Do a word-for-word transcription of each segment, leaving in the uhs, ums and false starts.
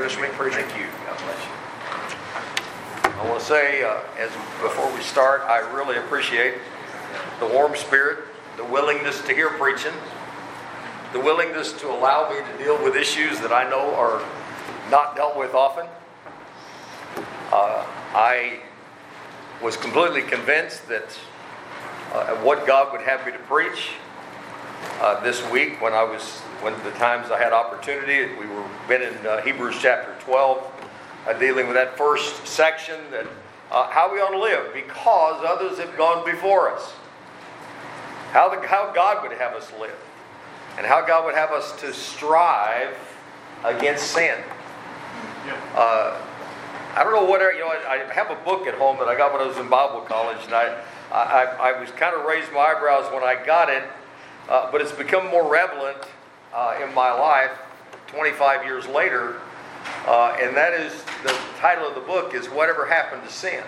dismissed, preacher. Thank you. God bless you. I want to say, uh, as before we start, I really appreciate the warm spirit, the willingness to hear preaching, the willingness to allow me to deal with issues that I know are not dealt with often. Uh, I was completely convinced that uh, what God would have me to preach uh, this week, when I was, when the times I had opportunity, we were been in uh, Hebrews chapter twelve. Uh, dealing with that first section, that uh, how we ought to live because others have gone before us. How the, how God would have us live, and how God would have us to strive against sin. Uh, I don't know what you know. I, I have a book at home that I got when I was in Bible college, and I I, I was kind of raised my eyebrows when I got it, uh, but it's become more relevant uh, in my life twenty-five years later. Uh, and that is, the title of the book is Whatever Happened to Sin.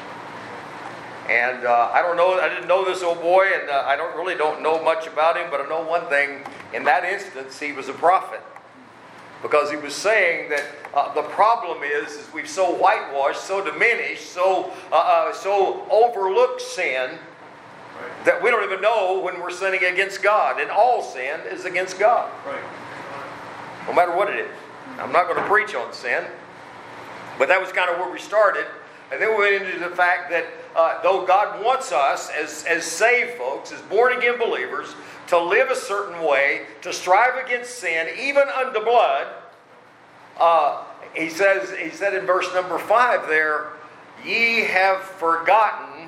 And uh, I don't know, I didn't know this old boy, and uh, I don't really don't know much about him, but I know one thing. In that instance, he was a prophet. Because he was saying that uh, the problem is, is we've so whitewashed, so diminished, so, uh, uh, so overlooked sin, that we don't even know when we're sinning against God. And all sin is against God. Right. No matter what it is. I'm not going to preach on sin, but that was kind of where we started. And then we went into the fact that uh, though God wants us as, as saved folks, as born-again believers, to live a certain way, to strive against sin, even unto blood, uh, he says, he said in verse number five there, ye have forgotten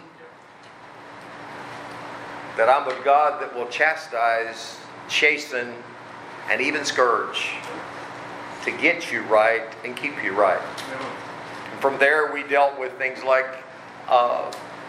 that I'm a God that will chastise, chasten, and even scourge, to get you right and keep you right. And from there we dealt with things like uh,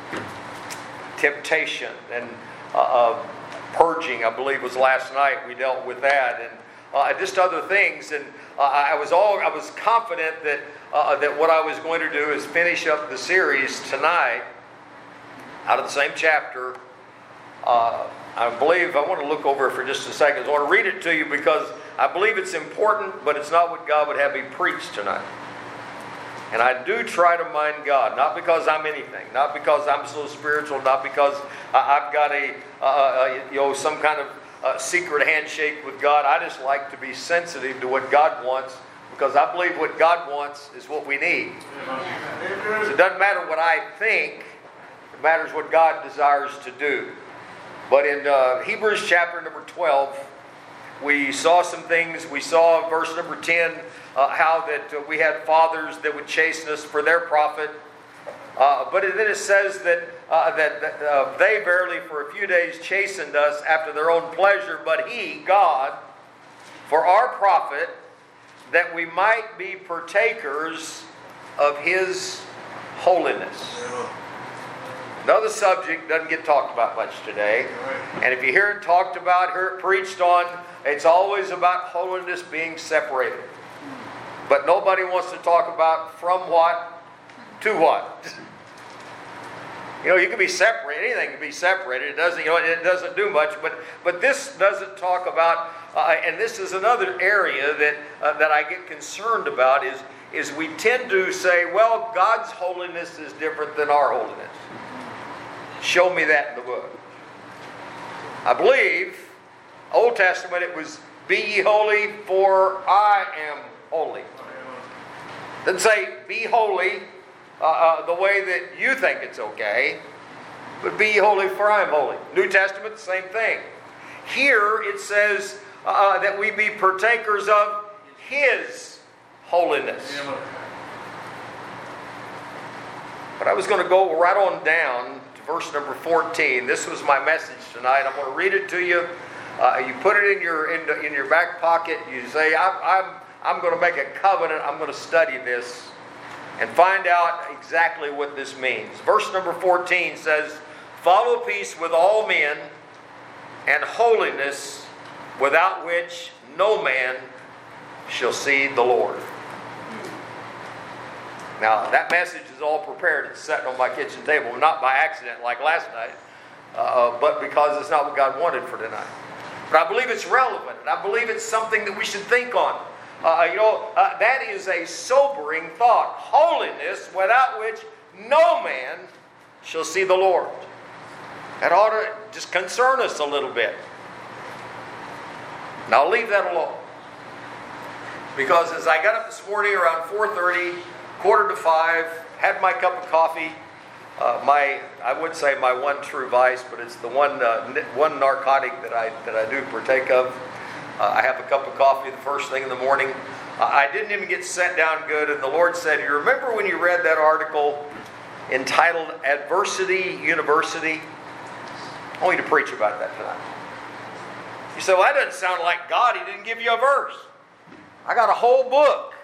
temptation and uh, uh, purging, I believe was last night. We dealt with that, and uh, just other things. And uh, I was all I was confident that uh, that what I was going to do is finish up the series tonight out of the same chapter. Uh, I believe I want to look over it for just a second. I want to read it to you because I believe it's important, but it's not what God would have me preach tonight. And I do try to mind God, not because I'm anything, not because I'm so spiritual, not because I've got a, uh, a you know some kind of uh, secret handshake with God. I just like to be sensitive to what God wants, because I believe what God wants is what we need. So it doesn't matter what I think; it matters what God desires to do. But in uh, Hebrews chapter number twelve, we saw some things. We saw verse number ten, uh, how that uh, we had fathers that would chasten us for their profit. Uh, but then it says that, uh, that, that uh, they verily for a few days chastened us after their own pleasure, but He, God, for our profit, that we might be partakers of His holiness. Another subject doesn't get talked about much today. And if you hear it talked about, hear it preached on, it's always about holiness being separated. But nobody wants to talk about from what to what. You know, you can be separated. Anything can be separated. It doesn't, you know, it doesn't do much. But but this doesn't talk about, uh, and this is another area that uh, that I get concerned about is is we tend to say, well, God's holiness is different than our holiness. Show me that in the book. I believe, Old Testament, it was, be ye holy, for I am holy. It doesn't say, be holy uh, uh, the way that you think it's okay, but be ye holy, for I am holy. New Testament, the same thing. Here it says uh, that we be partakers of His holiness. But I was going to go right on down verse number fourteen. This was my message tonight. I'm going to read it to you. Uh, you put it in your in, the, in your back pocket. You say, I'm, I'm, I'm going to make a covenant. I'm going to study this and find out exactly what this means. Verse number fourteen says, follow peace with all men and holiness, without which no man shall see the Lord. Now, that message is all prepared. It's sitting on my kitchen table, not by accident like last night, uh, but because it's not what God wanted for tonight. But I believe it's relevant, and I believe it's something that we should think on. Uh, you know, uh, that is a sobering thought. Holiness without which no man shall see the Lord. That ought to just concern us a little bit. Now I'll leave that alone. Because as I got up this morning around four thirty, quarter to five, had my cup of coffee, uh, my I would say my one true vice, but it's the one uh, one narcotic that I that I do partake of. Uh, I have a cup of coffee the first thing in the morning. Uh, I didn't even get sent down good, and the Lord said, "You remember when you read that article entitled Adversity University? I want you to preach about that tonight." You say, "Well, that doesn't sound like God. He didn't give you a verse." I got a whole book.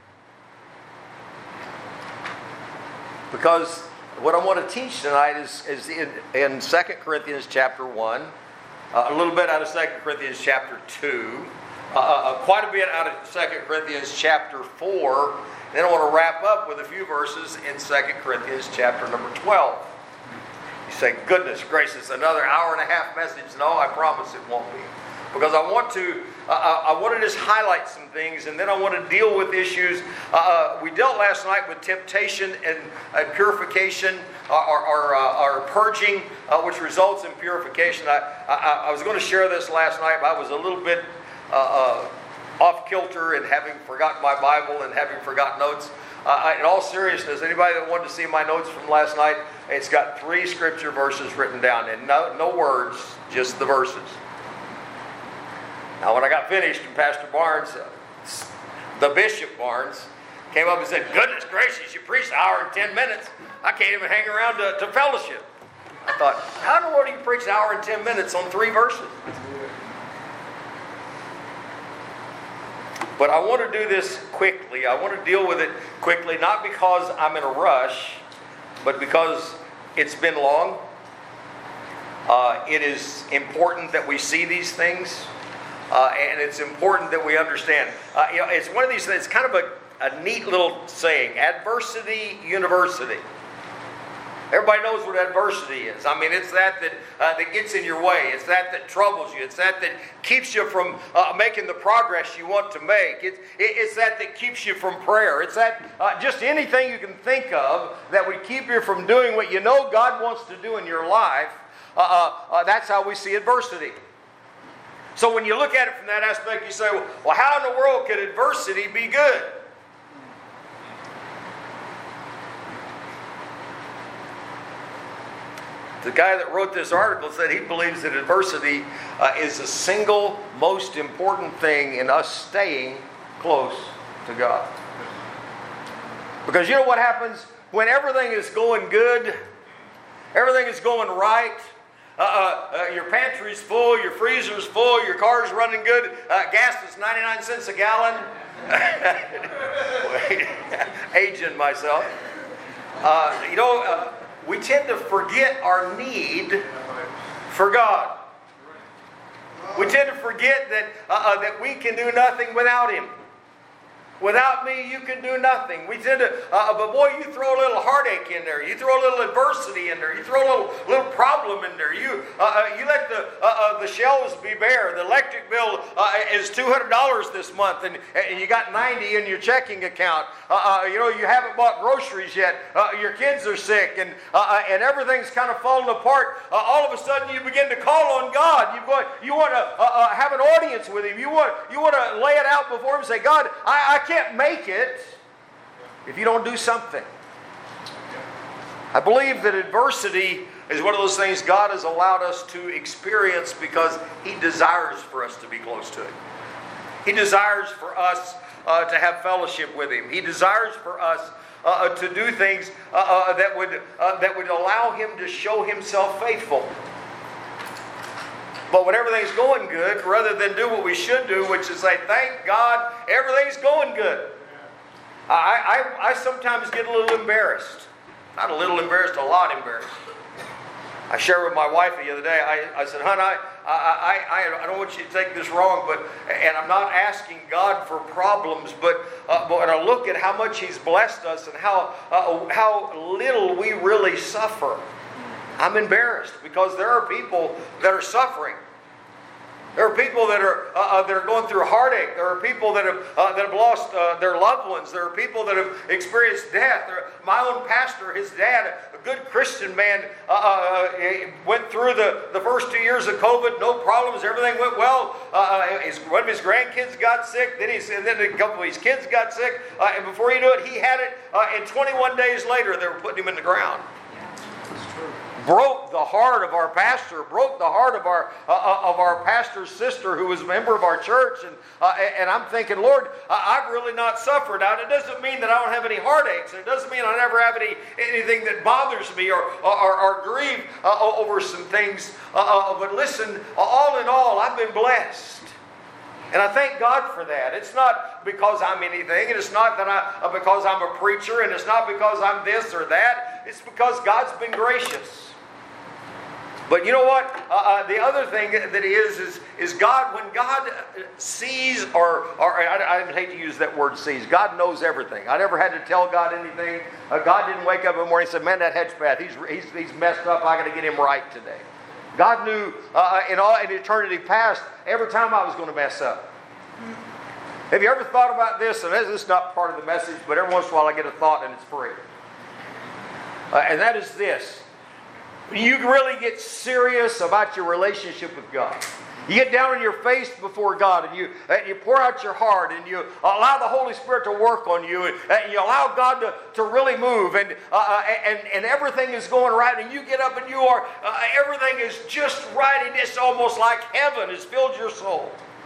Because what I want to teach tonight is, is in, in Second Corinthians chapter one, uh, a little bit out of Second Corinthians chapter two, uh, uh, quite a bit out of Second Corinthians chapter four. Then I want to wrap up with a few verses in Second Corinthians chapter number twelve. You say, "Goodness gracious, another hour and a half message." No, I promise it won't be. Because I want to, uh, I want to just highlight some things, and then I want to deal with issues. Uh, we dealt last night with temptation and uh, purification, or, or, uh, or purging, uh, which results in purification. I, I, I was going to share this last night, but I was a little bit uh, uh, off kilter and having forgotten my Bible and having forgotten notes. Uh, in all seriousness, anybody that wanted to see my notes from last night, it's got three scripture verses written down, and no, no words, just the verses. Now, when I got finished, and Pastor Barnes, uh, the Bishop Barnes, came up and said, "Goodness gracious, you preached an hour and ten minutes. I can't even hang around to, to fellowship." I thought, how in the world do you preach an hour and ten minutes on three verses? But I want to do this quickly. I want to deal with it quickly, not because I'm in a rush, but because it's been long. Uh, it is important that we see these things. Uh, and it's important that we understand. Uh, you know, it's one of these things, it's kind of a, a neat little saying, Adversity University. Everybody knows what adversity is. I mean, it's that that, uh, that gets in your way. It's that that troubles you. It's that that keeps you from uh, making the progress you want to make. It's, it's that that keeps you from prayer. It's that uh, just anything you can think of that would keep you from doing what you know God wants to do in your life. Uh, uh, uh, that's how we see adversity. So when you look at it from that aspect, you say, well, how in the world could adversity be good? The guy that wrote this article said he believes that adversity uh, is the single most important thing in us staying close to God. Because you know what happens when everything is going good, everything is going right, Uh, uh, uh, your pantry's full, your freezer's full, your car's running good, uh, gas is ninety-nine cents a gallon. Aging myself. Uh, you know, uh, we tend to forget our need for God. We tend to forget that, uh, uh, that we can do nothing without Him. Without me, you can do nothing. We tend to, uh, but boy, you throw a little heartache in there. You throw a little adversity in there. You throw a little little problem in there. You uh, uh, you let the uh, uh, the shelves be bare. The electric bill uh, is two hundred dollars this month, and, and you got ninety in your checking account. Uh, uh, you know, you haven't bought groceries yet. Uh, your kids are sick, and uh, uh, and everything's kind of falling apart. Uh, all of a sudden, you begin to call on God. You go, you want to uh, uh, have an audience with Him. You want you want to lay it out before Him and say, God, I, I can't can't make it if you don't do something. I believe that adversity is one of those things God has allowed us to experience because He desires for us to be close to Him. He desires for us uh, to have fellowship with Him. He desires for us uh, to do things uh, uh, that would uh, that would allow Him to show Himself faithful. But when everything's going good, rather than do what we should do, which is say, thank God, everything's going good. I, I, I sometimes get a little embarrassed. Not a little embarrassed, a lot embarrassed. I shared with my wife the other day, I, I said, hon, I, I, I, I don't want you to take this wrong, but and I'm not asking God for problems, but, uh, but when I look at how much He's blessed us and how, uh, how little we really suffer, I'm embarrassed because there are people that are suffering. There are people that are uh, that are going through heartache. There are people that have uh, that have lost uh, their loved ones. There are people that have experienced death. There, my own pastor, his dad, a good Christian man, uh, uh, went through the, the first two years of COVID, no problems. Everything went well. Uh, his, one of his grandkids got sick. Then he's, and then a couple of his kids got sick. Uh, and before you knew it, he had it. Uh, and twenty-one days later, they were putting him in the ground. Broke the heart of our pastor, broke the heart of our uh, of our pastor's sister who was a member of our church. And uh, and I'm thinking, Lord, I've really not suffered. Now, it doesn't mean that I don't have any heartaches. It doesn't mean I never have any anything that bothers me or, or, or grieve uh, over some things. Uh, uh, but listen, all in all, I've been blessed. And I thank God for that. It's not because I'm anything, and it's not that I, uh, because I'm a preacher, and it's not because I'm this or that. It's because God's been gracious. But you know what? Uh, uh, the other thing that is, is, is God, when God sees, or, or I, I hate to use that word sees, God knows everything. I never had to tell God anything. Uh, God didn't wake up in the morning and say, man, that hedge path, he's, he's, he's messed up. I got to get him right today. God knew uh, in all in eternity past, every time I was going to mess up. Have you ever thought about this? And this is not part of the message, but every once in a while I get a thought and it's free. Uh, and that is this. You really get serious about your relationship with God. You get down on your face before God, and you and you pour out your heart, and you allow the Holy Spirit to work on you, and, and you allow God to, to really move, and, uh, and and everything is going right, and you get up and you are, uh, everything is just right, and it's almost like heaven has filled your soul.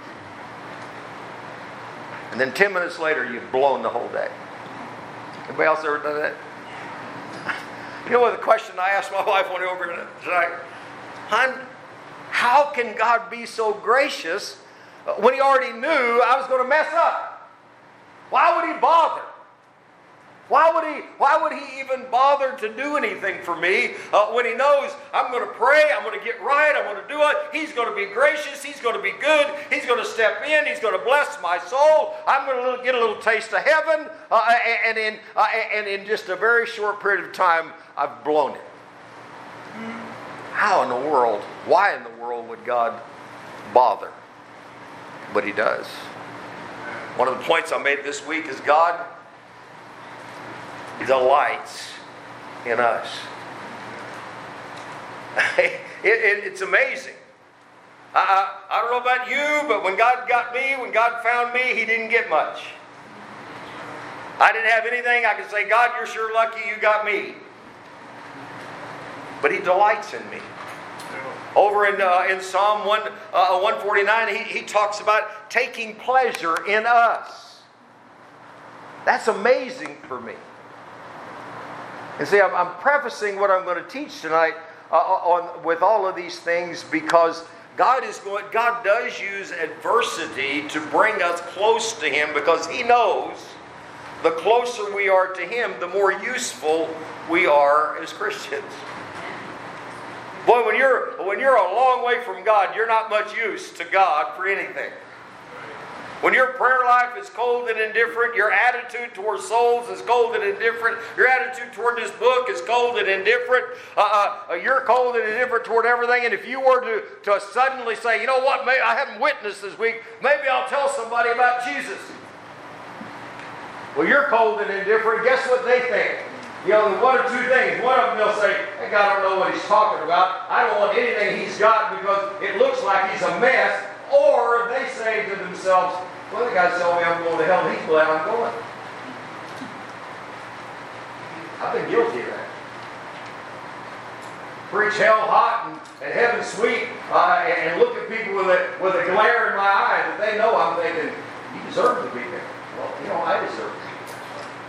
And then ten minutes later, you've blown the whole day. Anybody else ever done that? You know what the question I asked my wife when we were over tonight? Hon, how can God be so gracious when He already knew I was going to mess up? Why would He bother? Why would He, why would he even bother to do anything for me uh, when He knows I'm going to pray, I'm going to get right, I'm going to do it. He's going to be gracious, He's going to be good, He's going to step in, He's going to bless my soul. I'm going to get a little taste of heaven, uh, and, in, uh, and in just a very short period of time, I've blown it. How in the world, why in the world would God bother? But He does. One of the points I made this week is God delights in us. it, it, it's amazing. I, I, I don't know about you, but when God got me, when God found me, He didn't get much. I didn't have anything I could say, God, you're sure lucky you got me. But He delights in me. Over in uh, in Psalm one, uh, one forty-nine, he, he talks about taking pleasure in us. That's amazing for me. And see, I'm, I'm prefacing what I'm going to teach tonight uh, on with all of these things because God is going. God does use adversity to bring us close to Him because He knows the closer we are to Him, the more useful we are as Christians. Boy, when you're when you're a long way from God, you're not much use to God for anything. When your prayer life is cold and indifferent, your attitude towards souls is cold and indifferent, your attitude toward this book is cold and indifferent, uh, uh, you're cold and indifferent toward everything, and if you were to, to suddenly say, you know what, maybe I haven't witnessed this week, maybe I'll tell somebody about Jesus. Well, you're cold and indifferent. Guess what they think? You know, one or two things. One of them, they'll say, hey, God, I don't know what he's talking about. I don't want anything he's got because it looks like he's a mess. Or they say to themselves, well, the guy's telling me I'm going to hell, and he's glad I'm going. I've been guilty of that. Preach hell hot and, and heaven sweet, uh, and, and look at people with a, with a glare in my eye that they know I'm thinking, you deserve to be there. Well, you know, I deserve to be there.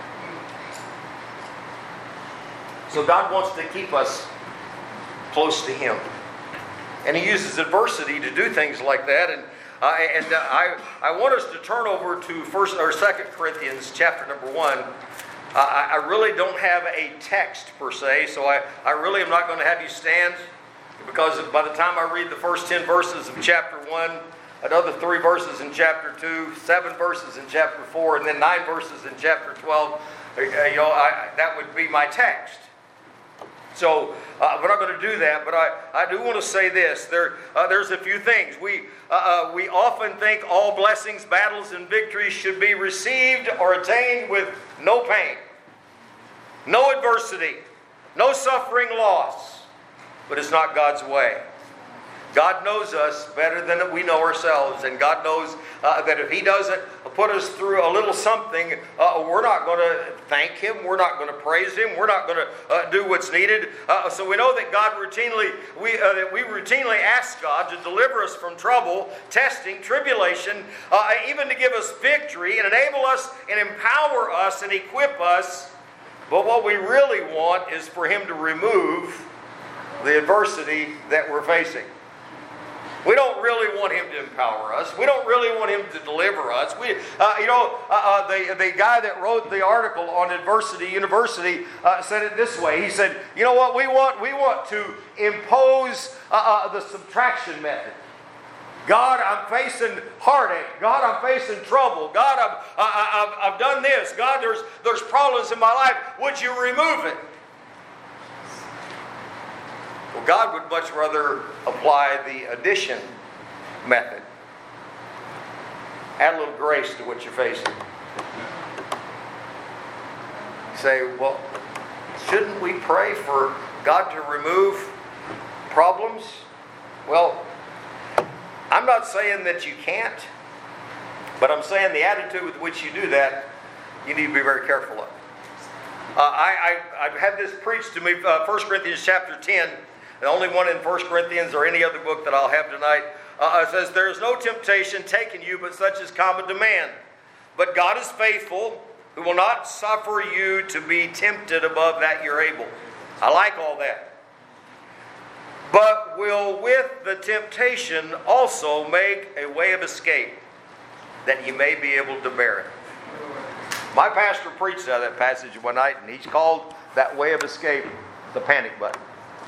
So God wants to keep us close to Him. And He uses adversity to do things like that. And uh, and uh, I I want us to turn over to First or Second Corinthians chapter number one. Uh, I, I really don't have a text per se, so I, I really am not going to have you stand because by the time I read the first ten verses of chapter one, another three verses in chapter two, seven verses in chapter four, and then nine verses in chapter twelve, uh, you know, I, that would be my text. So uh, we're not going to do that, but I, I do want to say this. There, uh, there's a few things. We, uh, uh, we often think all blessings, battles, and victories should be received or attained with no pain, no adversity, no suffering, loss. But it's not God's way. God knows us better than we know ourselves, and God knows uh, that if He doesn't put us through a little something, uh, we're not going to thank Him, we're not going to praise Him, we're not going to uh, do what's needed. Uh, so we know that God routinely, we uh, that we routinely ask God to deliver us from trouble, testing, tribulation, uh, even to give us victory and enable us and empower us and equip us. But what we really want is for Him to remove the adversity that we're facing. We don't really want Him to empower us. We don't really want Him to deliver us. We, uh, you know, uh, uh, the, the guy that wrote the article on Adversity University uh, said it this way. He said, you know what, we want, we want to impose uh, uh, the subtraction method. God, I'm facing heartache. God, I'm facing trouble. God, I've, I, I've, I've done this. God, there's, there's problems in my life. Would you remove it? Well, God would much rather apply the addition method. Add a little grace to what you're facing. You say, well, shouldn't we pray for God to remove problems? Well, I'm not saying that you can't, but I'm saying the attitude with which you do that, you need to be very careful of. Uh, I, I, I've had this preached to me, uh, First Corinthians chapter ten. The only one in First Corinthians or any other book that I'll have tonight. Uh, it says, there is no temptation taken you, but such is common to man. But God is faithful, who will not suffer you to be tempted above that you're able. I like all that. But will with the temptation also make a way of escape, that you may be able to bear it. My pastor preached out of that passage one night, and he's called that way of escape the panic button.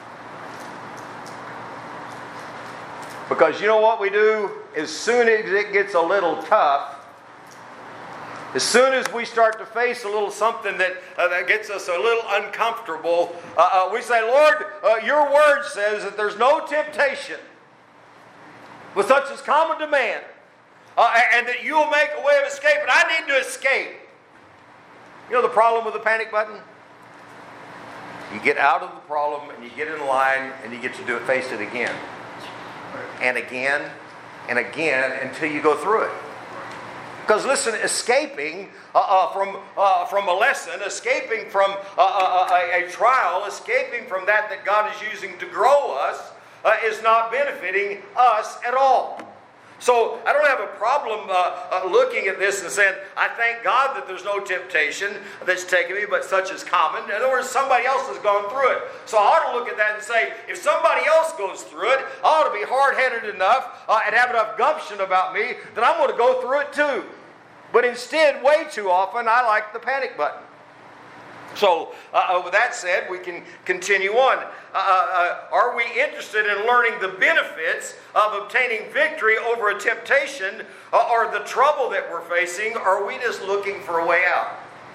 Because you know what we do? As soon as it gets a little tough, as soon as we start to face a little something that, uh, that gets us a little uncomfortable, uh, uh, we say, Lord, uh, your word says that there's no temptation with such as common to man, uh, and that you will make a way of escape, and I need to escape. You know the problem with the panic button? You get out of the problem, and you get in line, and you get to do it, face it again. And again, and again, until you go through it. Because listen, escaping uh, uh, from uh, from a lesson, escaping from uh, uh, a, a trial, escaping from that that God is using to grow us, uh, is not benefiting us at all. So I don't have a problem uh, uh, looking at this and saying, I thank God that there's no temptation that's taken me, but such is common. In other words, somebody else has gone through it. So I ought to look at that and say, if somebody else goes through it, I ought to be hard-headed enough uh, and have enough gumption about me that I'm going to go through it too. But instead, way too often, I like the panic button. So, uh, with that said, we can continue on. Uh, uh, are we interested in learning the benefits of obtaining victory over a temptation uh, or the trouble that we're facing, or are we just looking for a way out?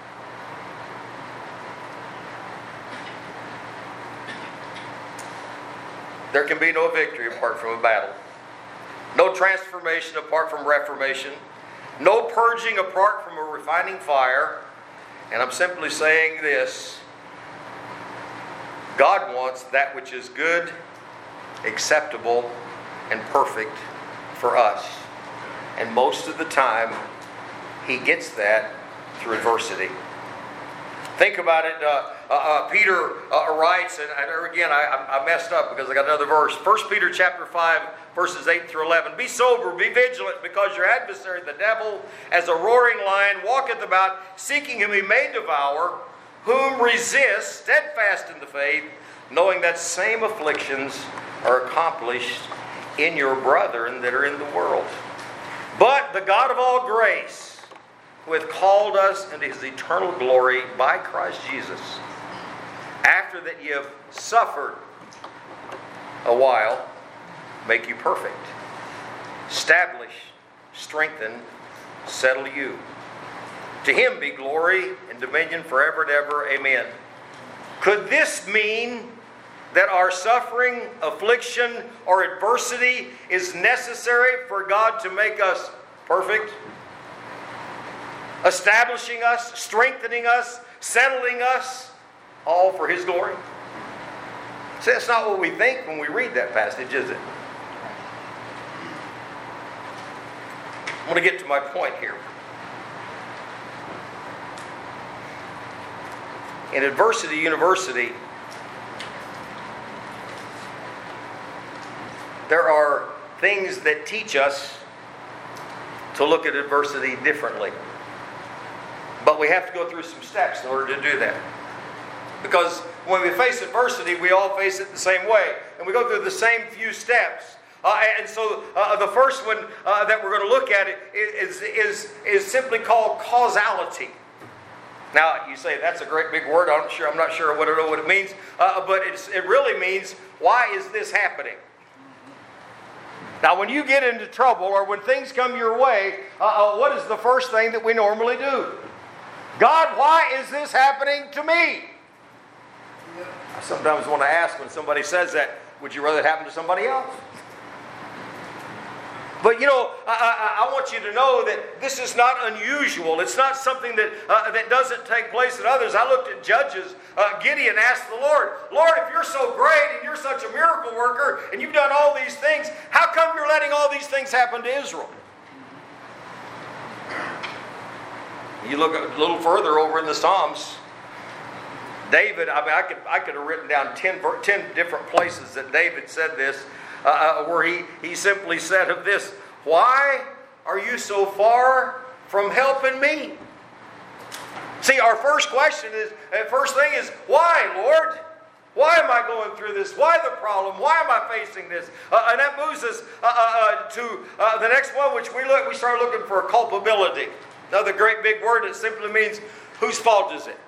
There can be no victory apart from a battle. No transformation apart from reformation. No purging apart from a refining fire. And I'm simply saying this. God wants that which is good, acceptable, and perfect for us. And most of the time, He gets that through adversity. Think about it. Uh, uh, uh, Peter uh, writes, and, and again, I, I messed up because I got another verse. First Peter chapter five, verses eight through eleven. Be sober, be vigilant, because your adversary, the devil, as a roaring lion, walketh about, seeking whom he may devour, whom resist, steadfast in the faith, knowing that same afflictions are accomplished in your brethren that are in the world. But the God of all grace, who hath called us into His eternal glory by Christ Jesus, after that ye have suffered a while, make you perfect, establish, strengthen, settle you. To Him be glory and dominion forever and ever. Amen. Could this mean that our suffering, affliction, or adversity is necessary for God to make us perfect, establishing us, strengthening us, settling us, all for His glory? See, that's not what we think when we read that passage, is it? I'm going to get to my point here. In Adversity University, there are things that teach us to look at adversity differently. But we have to go through some steps in order to do that. Because when we face adversity, we all face it the same way. And we go through the same few steps. Uh, and so uh, the first one uh, that we're going to look at is, is, is simply called causality. Now, you say, that's a great big word. I'm not sure, I'm not sure what, what it means. Uh, but it's, it really means, why is this happening? Now, when you get into trouble or when things come your way, uh, uh, what is the first thing that we normally do? God, why is this happening to me? I sometimes want to ask when somebody says that, would you rather it happen to somebody else? But you know, I, I, I want you to know that this is not unusual. It's not something that uh, that doesn't take place in others. I looked at Judges. Uh, Gideon asked the Lord, Lord, if you're so great and you're such a miracle worker and you've done all these things, how come you're letting all these things happen to Israel? You look a little further over in the Psalms. David, I mean, I could I could have written down ten, ten different places that David said this. Uh, where he, he simply said of this, why are you so far from helping me? See, our first question is, uh, first thing is, why, Lord? Why am I going through this? Why the problem? Why am I facing this? Uh, and that moves us uh, uh, to uh, the next one, which we look. We start looking for culpability. Another great big word that simply means, whose fault is it?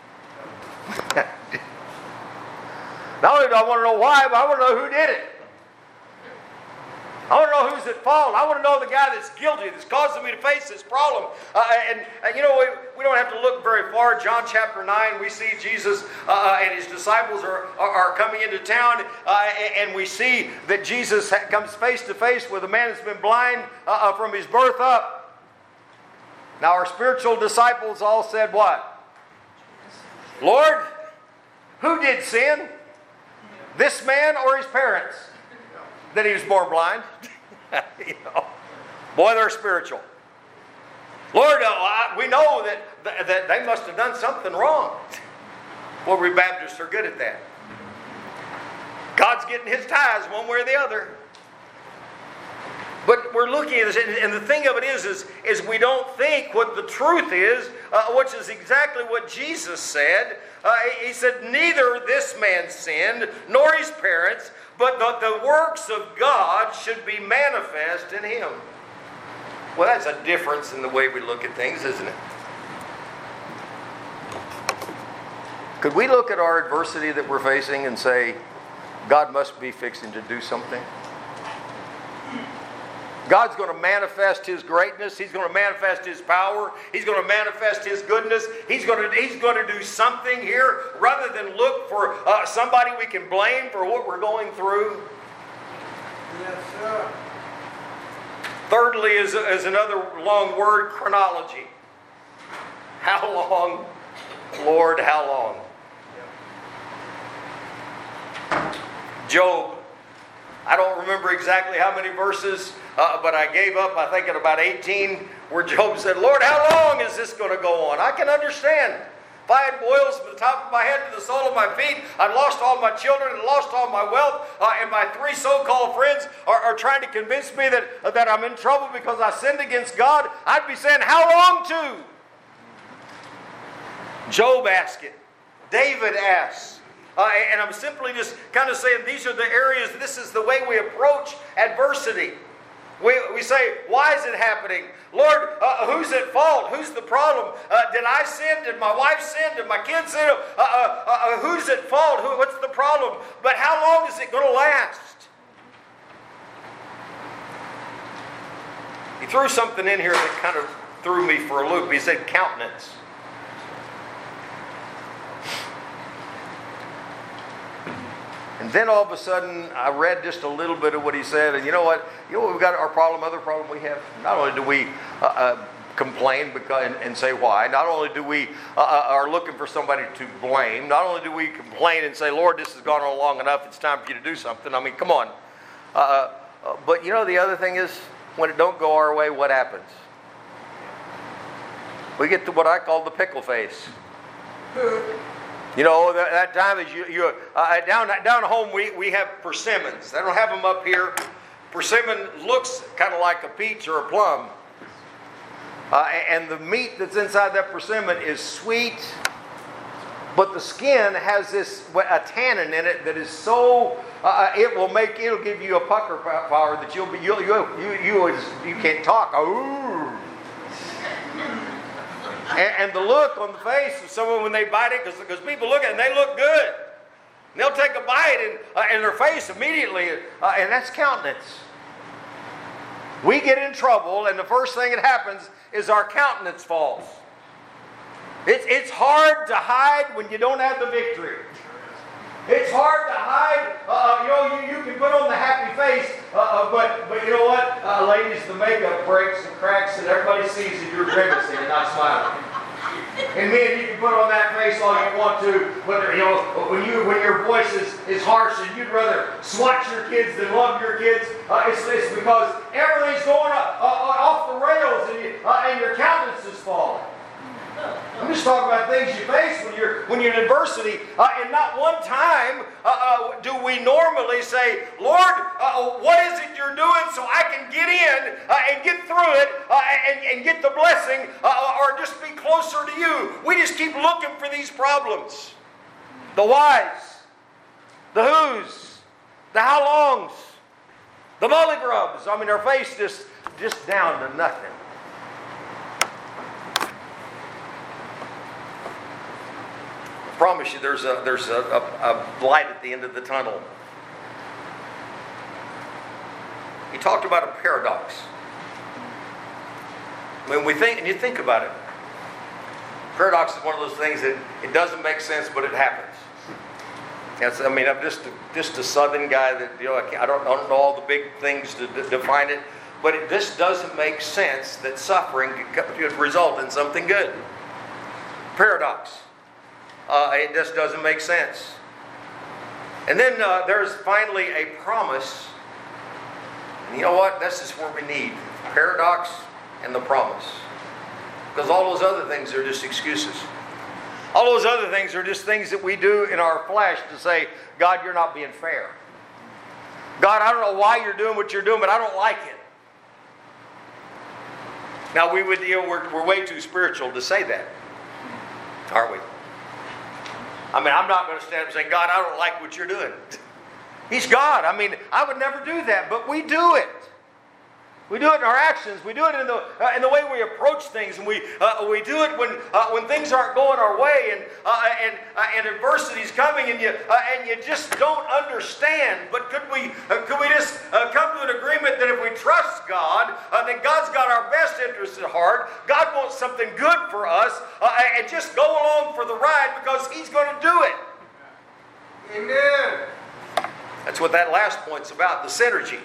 Not only do I want to know why, but I want to know who did it. I want to know who's at fault. I want to know the guy that's guilty, that's causing me to face this problem. Uh, and, and you know, we, we don't have to look very far. John chapter nine, we see Jesus uh, and his disciples are, are, are coming into town. Uh, and we see that Jesus comes face to face with a man that's been blind uh, from his birth up. Now, our spiritual disciples all said what? Lord, who did sin? This man or his parents? That he was born blind. You know, boy, they're spiritual. Lord, uh, I, we know that, th- that they must have done something wrong. Well, we Baptists are good at that. God's getting his tithes one way or the other. But we're looking at this, and the thing of it is, is, is we don't think what the truth is, uh, which is exactly what Jesus said. Uh, he said, neither this man sinned, nor his parents, but the, the works of God should be manifest in him. Well, that's a difference in the way we look at things, isn't it? Could we look at our adversity that we're facing and say, God must be fixing to do something? God's going to manifest his greatness. He's going to manifest his power. He's going to manifest his goodness. He's going to, he's going to do something here rather than look for uh, somebody we can blame for what we're going through. Yes, sir. Thirdly is, is another long word, chronology. How long, Lord, how long? Job. I don't remember exactly how many verses, uh, but I gave up, I think, at about eighteen, where Job said, Lord, how long is this going to go on? I can understand. If I had boils from the top of my head to the sole of my feet, I'd lost all my children and lost all my wealth, uh, and my three so-called friends are, are trying to convince me that, uh, that I'm in trouble because I sinned against God, I'd be saying, how long to? Job asked it. David asks. Uh, and I'm simply just kind of saying these are the areas, this is the way we approach adversity. We, we say, why is it happening? Lord, uh, who's at fault? Who's the problem? Uh, did I sin? Did my wife sin? Did my kids sin? Uh, uh, uh, who's at fault? Who, what's the problem? But how long is it going to last? He threw something in here that kind of threw me for a loop. He said countenance. And then all of a sudden, I read just a little bit of what he said, and you know what? You know what we've got our problem, other problem we have? Not only do we uh, uh, complain because, and, and say why, not only do we uh, uh, are looking for somebody to blame, not only do we complain and say, Lord, this has gone on long enough, it's time for you to do something. I mean, come on. Uh, uh, but you know, the other thing is, when it don't go our way, what happens? We get to what I call the pickle face. You know, that, that time is you, you uh, down down home we, we have persimmons. They don't have them up here. Persimmon looks kind of like a peach or a plum. Uh, and the meat that's inside that persimmon is sweet, but the skin has this a tannin in it that is so uh, it will make it'll give you a pucker power that you'll be you'll, you you you you can't talk. Ooh. And, and the look on the face of someone when they bite it, because people look at it and they look good. And they'll take a bite and uh, in their face immediately, uh, and that's countenance. We get in trouble, and the first thing that happens is our countenance falls. It's, it's hard to hide when you don't have the victory. It's hard to hide. Uh, you know, you, you can put on the happy face, uh, uh, but but you know what, uh, ladies, the makeup breaks and cracks, and everybody sees that you're grimacing and not smiling. And men, you can put on that face all you want to, but you know, when you when your voice is, is harsh and you'd rather swat your kids than love your kids, uh, it's, it's because everything's going up, uh, off the rails, and, you, uh, and your countenance is falling. I'm just talking about things you face when you're when you're in adversity. Uh, and not one time uh, uh, do we normally say, Lord, uh, what is it you're doing so I can get in uh, and get through it uh, and, and get the blessing uh, or just be closer to you. We just keep looking for these problems. The whys, the whos, the how longs, the molly grubs. I mean, our face just, just down to nothing. I promise you there's a there's a, a, a light at the end of the tunnel. He talked about a paradox. When we think, and you think about it, paradox is one of those things that it doesn't make sense, but it happens. That's, I mean, I'm just a, just a Southern guy that, you know, I, can't, I, don't, I don't know all the big things to, to define it, but it just doesn't make sense that suffering could, could result in something good. Paradox. Uh, it just doesn't make sense. And then uh, there's finally a promise. And you know what? This is what we need. Paradox and the promise. Because all those other things are just excuses. All those other things are just things that we do in our flesh to say, God, you're not being fair. God, I don't know why you're doing what you're doing, but I don't like it. Now, we would, you know, we're, we're way too spiritual to say that. Aren't we? I mean, I'm not going to stand up and say, God, I don't like what you're doing. He's God. I mean, I would never do that, but we do it. We do it in our actions. We do it in the uh, in the way we approach things, and we uh, we do it when uh, when things aren't going our way, and uh, and uh, and adversity's coming, and you uh, and you just don't understand. But could we uh, could we just uh, come to an agreement that if we trust God, uh, that God's got our best interests at heart, God wants something good for us, uh, and just go along for the ride because He's going to do it. Amen. That's what that last point's about, the synergy.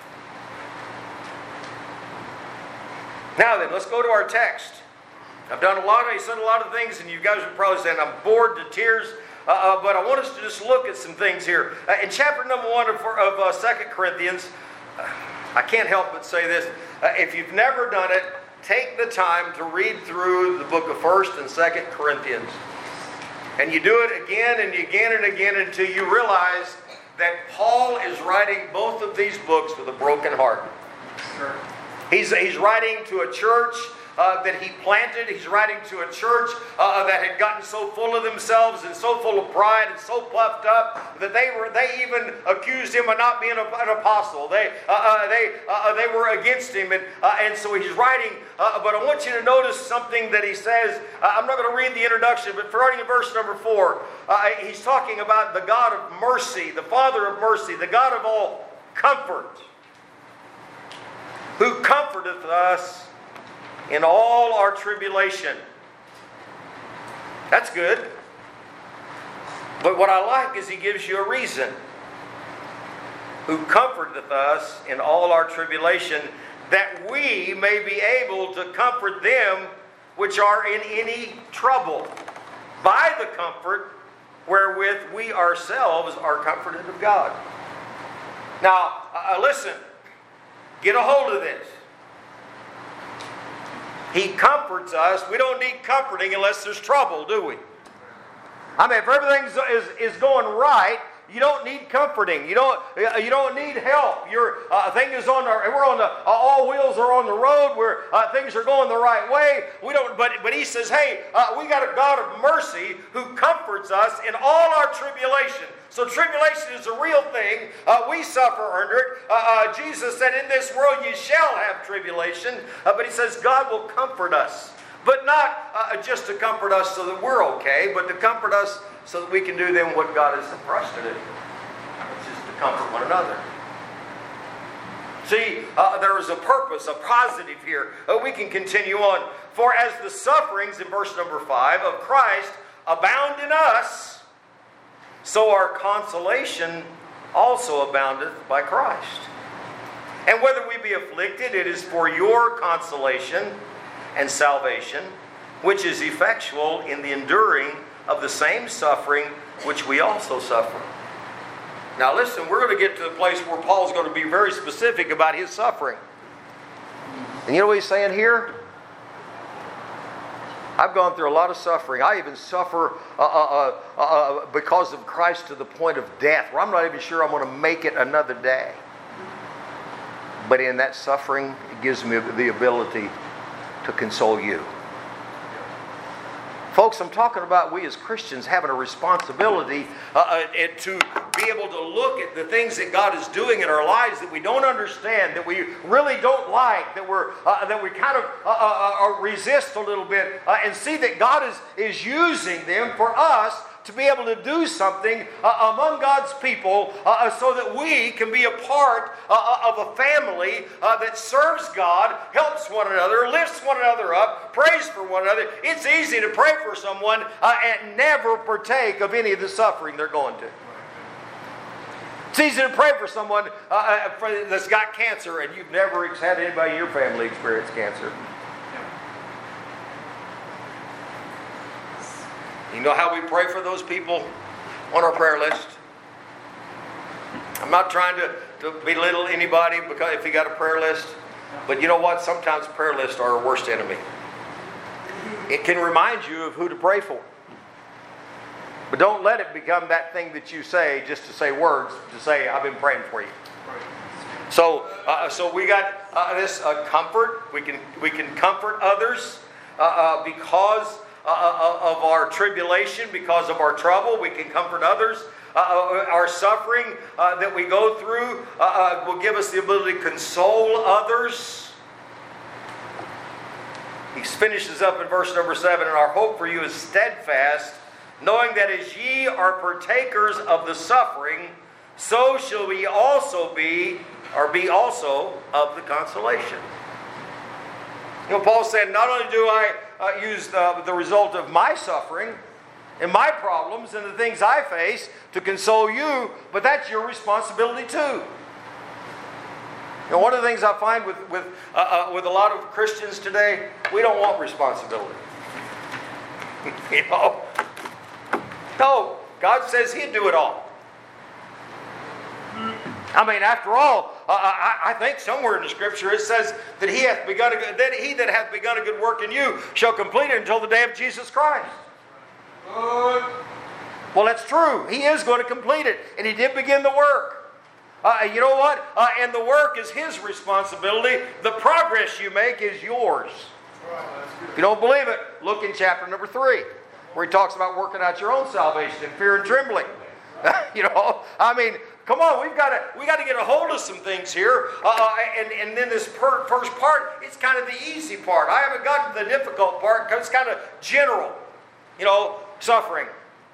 Now then, let's go to our text. I've done a lot, I've said a lot of things, and you guys are probably saying I'm bored to tears, uh, uh, but I want us to just look at some things here. Uh, in chapter number one of, of uh, Second Corinthians, uh, I can't help but say this. Uh, if you've never done it, take the time to read through the book of First and Second Corinthians. And you do it again and again and again until you realize that Paul is writing both of these books with a broken heart. Sure. He's, he's writing to a church uh, that he planted. He's writing to a church uh, that had gotten so full of themselves and so full of pride and so puffed up that they were they even accused him of not being a, an apostle. They uh, uh, they uh, they were against him, and uh, and so he's writing. Uh, but I want you to notice something that he says. Uh, I'm not going to read the introduction, but starting in verse number four, uh, he's talking about the God of mercy, the Father of mercy, the God of all comfort, who comforteth us in all our tribulation. That's good. But what I like is he gives you a reason. who comforteth us in all our tribulation, that we may be able to comfort them which are in any trouble, by the comfort wherewith we ourselves are comforted of God. Now, uh, listen, get a hold of this. He comforts us. We don't need comforting unless there's trouble, do we? I mean, if everything is, is going right, you don't need comforting. You don't. You don't need help. Your uh, thing is on. The, we're on the. Uh, all wheels are on the road. Where uh, things are going the right way. We don't. But but he says, hey, uh, we got a God of mercy who comforts us in all our tribulation. So tribulation is a real thing. Uh, we suffer under it. Uh, uh, Jesus said, "In this world you shall have tribulation." Uh, but he says God will comfort us, but not uh, just to comfort us so that we're okay, but to comfort us so that we can do then what God has entrusted us, which is to comfort one another. See, uh, there is a purpose, a positive here. Uh, we can continue on. For as the sufferings, in verse number five, of Christ abound in us, so our consolation also aboundeth by Christ. And whether we be afflicted, it is for your consolation and salvation, which is effectual in the enduring of the same suffering which we also suffer. Now listen, we're going to get to the place where Paul's going to be very specific about his suffering. And you know what he's saying here? I've gone through a lot of suffering. I even suffer uh, uh, uh, uh, because of Christ to the point of death, where I'm not even sure I'm going to make it another day. But in that suffering, it gives me the ability to console you. Folks, I'm talking about we as Christians having a responsibility uh, uh, to be able to look at the things that God is doing in our lives that we don't understand, that we really don't like, that we're uh, that we kind of uh, uh, uh, resist a little bit, uh, and see that God is is using them for us to be able to do something uh, among God's people uh, so that we can be a part uh, of a family uh, that serves God, helps one another, lifts one another up, prays for one another. It's easy to pray for someone uh, and never partake of any of the suffering they're going to. It's easy to pray for someone uh, for, that's got cancer and you've never had anybody in your family experience cancer. You know how we pray for those people on our prayer list? I'm not trying to, to belittle anybody because if you got a prayer list, but you know what? Sometimes prayer lists are our worst enemy. It can remind you of who to pray for. But don't let it become that thing that you say just to say words, to say, I've been praying for you. So uh, so we got uh, this uh, comfort. We can, we can comfort others uh, uh, because Uh, of our tribulation, because of our trouble. We can comfort others. Uh, our suffering uh, that we go through uh, uh, will give us the ability to console others. He finishes up in verse number seven, and our hope for you is steadfast, knowing that as ye are partakers of the suffering, so shall we also be, or be also of the consolation. You know, Paul said, not only do I uh, use the, the result of my suffering and my problems and the things I face to console you, but that's your responsibility too. You know, one of the things I find with with uh, uh, with a lot of Christians today, we don't want responsibility. You know, no, God says He'd do it all. I mean, after all, uh, I, I think somewhere in the Scripture it says that He hath begun a good, that He that hath begun a good work in you shall complete it until the day of Jesus Christ. Good. Well, that's true. He is going to complete it, and He did begin the work. Uh, you know what? Uh, and the work is His responsibility. The progress you make is yours. If you don't believe it, look in chapter number three, where He talks about working out your own salvation in fear and trembling. You know, I mean. Come on, we've got to we got to get a hold of some things here, uh, and and then this per, first part, it's kind of the easy part. I haven't gotten to the difficult part because it's kind of general, you know, suffering,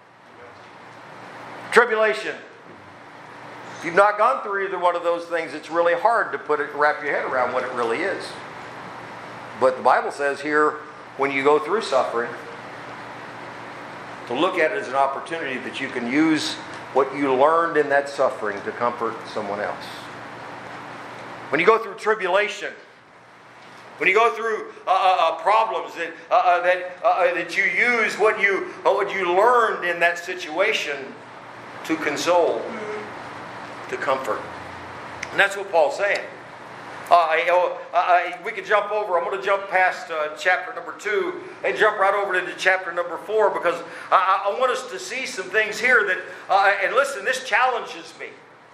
tribulation. If you've not gone through either one of those things, it's really hard to put it, wrap your head around what it really is. But the Bible says here, when you go through suffering, to look at it as an opportunity that you can use what you learned in that suffering to comfort someone else. When you go through tribulation, when you go through uh, uh, problems that uh, uh, that uh, that you use what you uh, what you learned in that situation to console, to comfort, and that's what Paul's saying. Uh, you know, uh, we could jump over. I'm going to jump past uh, chapter number two and jump right over into chapter number four because I, I want us to see some things here that. Uh, and listen, this challenges me.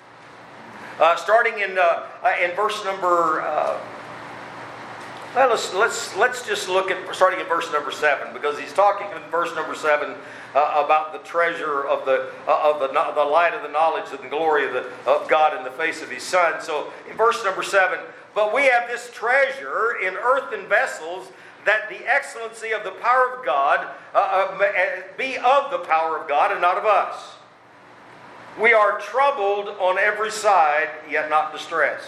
Uh, starting in uh, in verse number. Uh, well, let's let's let's just look at starting in verse number seven because he's talking in verse number seven uh, about the treasure of the uh, of the the light of the knowledge of the glory of the of God in the face of His Son. So in verse number seven. But we have this treasure in earthen vessels, that the excellency of the power of God uh, uh, be of the power of God and not of us. We are troubled on every side, yet not distressed.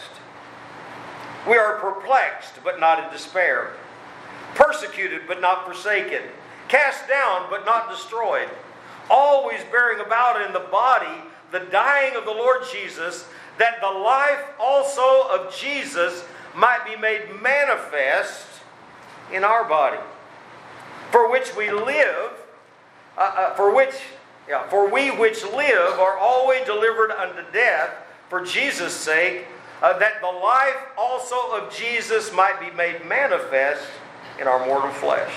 We are perplexed, but not in despair. Persecuted, but not forsaken. Cast down, but not destroyed. Always bearing about in the body the dying of the Lord Jesus, that the life also of Jesus might be made manifest in our body, for which we live, uh, uh, for which, yeah, for we which live are always delivered unto death for Jesus' sake, uh, that the life also of Jesus might be made manifest in our mortal flesh.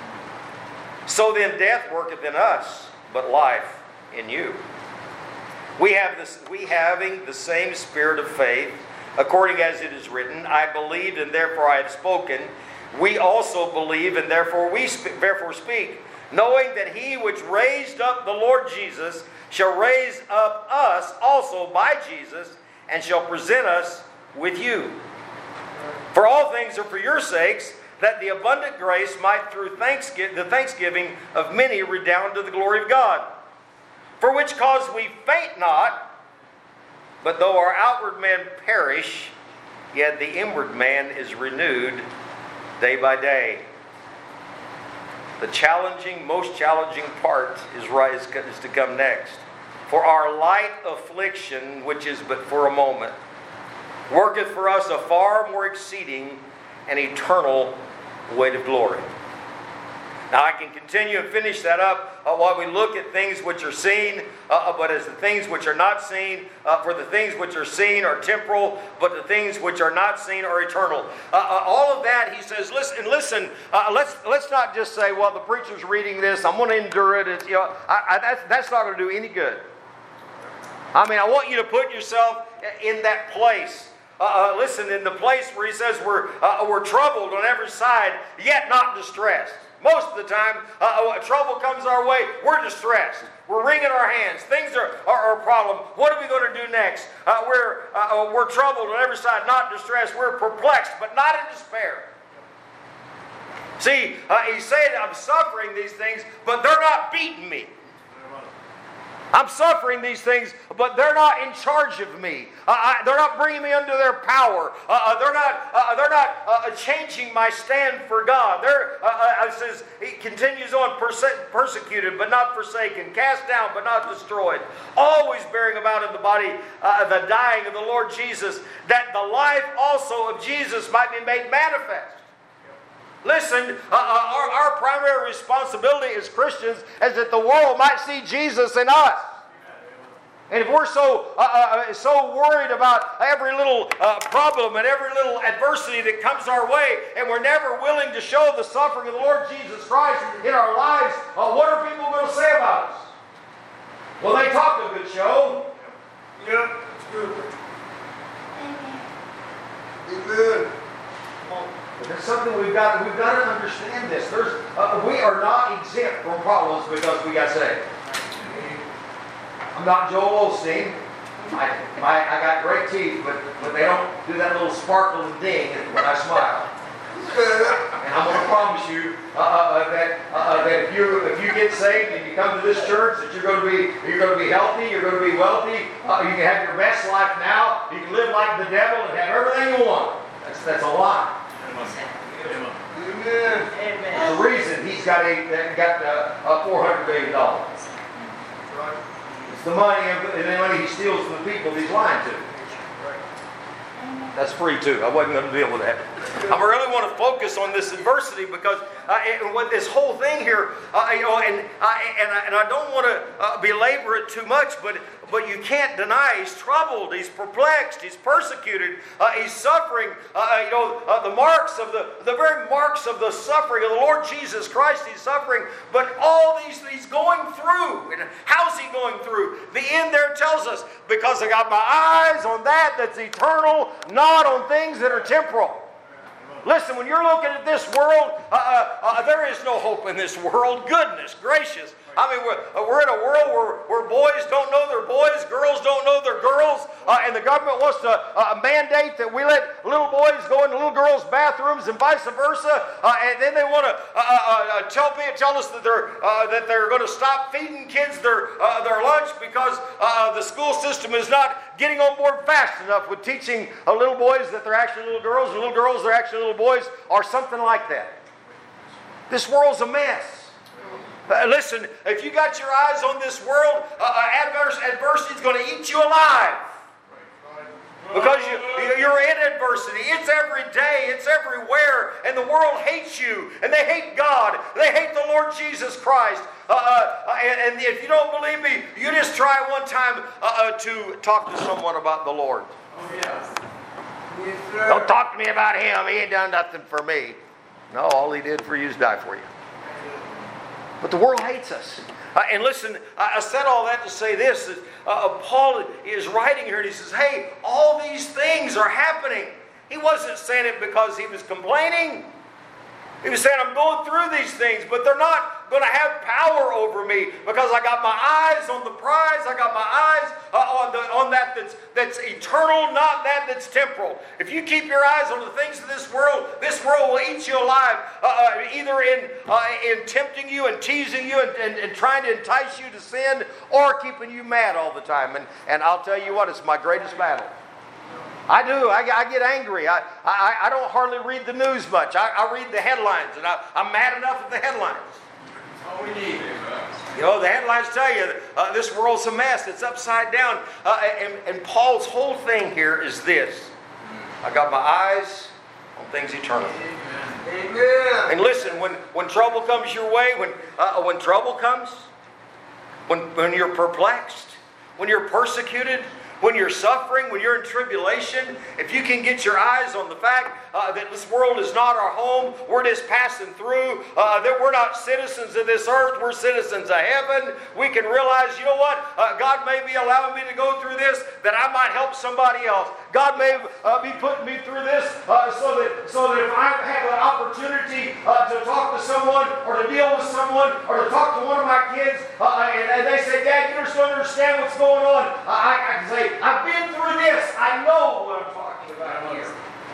So then death worketh in us, but life in you. We have this, we having the same spirit of faith, according as it is written, I believed and therefore I have spoken. We also believe and therefore we sp- therefore speak, knowing that He which raised up the Lord Jesus shall raise up us also by Jesus, and shall present us with you. For all things are for your sakes, that the abundant grace might through thanksgiving, the thanksgiving of many redound to the glory of God. For which cause we faint not, but though our outward man perish, yet the inward man is renewed day by day. The challenging, most challenging part is, right, is, is to come next. For our light affliction, which is but for a moment, worketh for us a far more exceeding and eternal weight of glory. Now I can continue and finish that up uh, while we look at things which are seen, uh, but as the things which are not seen, uh, for the things which are seen are temporal, but the things which are not seen are eternal. Uh, uh, all of that, he says, listen, and listen, uh, let's let's not just say, well, the preacher's reading this, I'm going to endure it. It's, you know, I, I, that's, that's not going to do any good. I mean, I want you to put yourself in that place. Uh, uh, listen, in the place where he says we're uh, we're troubled on every side, yet not distressed. Most of the time, uh, trouble comes our way, we're distressed. We're wringing our hands. Things are, are, are a problem. What are we going to do next? Uh, we're, uh, we're troubled on every side, not distressed. We're perplexed, but not in despair. See, uh, he's saying I'm suffering these things, but they're not beating me. I'm suffering these things, but they're not in charge of me. Uh, I, they're not bringing me under their power. Uh, uh, they're not. Uh, they're not uh, changing my stand for God. They're. Uh, uh, it says he continues on, perse- persecuted but not forsaken, cast down but not destroyed, always bearing about in the body uh, the dying of the Lord Jesus, that the life also of Jesus might be made manifest. Listen, uh, uh, our, our primary responsibility as Christians is that the world might see Jesus in us. And if we're so uh, uh, so worried about every little uh, problem and every little adversity that comes our way, and we're never willing to show the suffering of the Lord Jesus Christ in our lives, uh, what are people going to say about us? Well, they talk a good show. Yeah, it's good. Amen. But there's something we've got. We've got to understand this. There's, uh, we are not exempt from problems because we got saved. I'm not Joel Osteen. I, my, I got great teeth, but, but they don't do that little sparkle and ding when I smile. And I'm going to promise you uh, uh, that uh, that if you if you get saved and you come to this church, that you're going to be you're going to be healthy, you're going to be wealthy, uh, you can have your best life now. You can live like the devil and have everything you want. That's that's a lie. Amen. There's a reason he's got a got uh, uh, four hundred billion dollars. Right. It's the money, and the money he steals from the people he's lying to. That's free too. I wasn't going to deal with that. I really want to focus on this adversity because uh, and what this whole thing here, uh, you know, and I, and I, and I don't want to uh, belabor it too much, but but you can't deny he's troubled, he's perplexed, he's persecuted, uh, he's suffering. Uh, you know, uh, the marks of the the very marks of the suffering of the Lord Jesus Christ. He's suffering, but all these he's going through. And how's he going through? The end there tells us, because I got my eyes on that that's eternal, not on things that are temporal. Listen, when you're looking at this world, uh, uh, uh, there is no hope in this world. Goodness gracious. I mean, we're, uh, we're in a world where, where boys don't know they're boys, girls don't know they're girls, uh, and the government wants to uh, mandate that we let little boys go into little girls' bathrooms and vice versa, uh, and then they want to uh, uh, uh, tell me, tell us that they're uh, that they're going to stop feeding kids their uh, their lunch because uh, the school system is not getting on board fast enough with teaching uh, little boys that they're actually little girls, or little girls they're actually little boys, or something like that. This world's a mess. Uh, listen, if you got your eyes on this world, uh, adverse, adversity is going to eat you alive. Because you, you're in adversity. It's every day. It's everywhere. And the world hates you. And they hate God. They hate the Lord Jesus Christ. Uh, uh, and, and if you don't believe me, you just try one time uh, uh, to talk to someone about the Lord. Oh, yes. Yes, Don't talk to me about Him. He ain't done nothing for me. No, all He did for you is die for you. But the world hates us. Uh, and listen, I, I said all that to say this. That, uh, Paul is writing here and he says, hey, all these things are happening. He wasn't saying it because he was complaining. He was saying, I'm going through these things, but they're not going to have power over me because I got my eyes on the prize. I got my eyes uh, on the on that that's that's eternal, not that that's temporal. If you keep your eyes on the things of this world, this world will eat you alive, uh, uh, either in uh, in tempting you and teasing you and, and, and trying to entice you to sin, or keeping you mad all the time. And and I'll tell you what, it's my greatest battle. I do. I, I get angry. I, I I don't hardly read the news much. I, I read the headlines, and I, I'm mad enough at the headlines. all we need. You know, the headlines tell you uh, this world's a mess. It's upside down. Uh, and, and Paul's whole thing here is this. I got my eyes on things eternal. Amen. And listen, when, when trouble comes your way, when uh, when trouble comes, when when you're perplexed, when you're persecuted, when you're suffering, when you're in tribulation, if you can get your eyes on the fact uh, that this world is not our home, we're just passing through, uh, that we're not citizens of this earth, we're citizens of heaven, we can realize, you know what, uh, God may be allowing me to go through this, that I might help somebody else. God may uh, be putting me through this uh, so that so that if I have an opportunity uh, to talk to someone, or to deal with someone, or to talk to one of my kids, uh, and, and they say, Dad, you just don't understand what's going on. Uh, I, I can say, I've been through this. I know what I'm talking about here.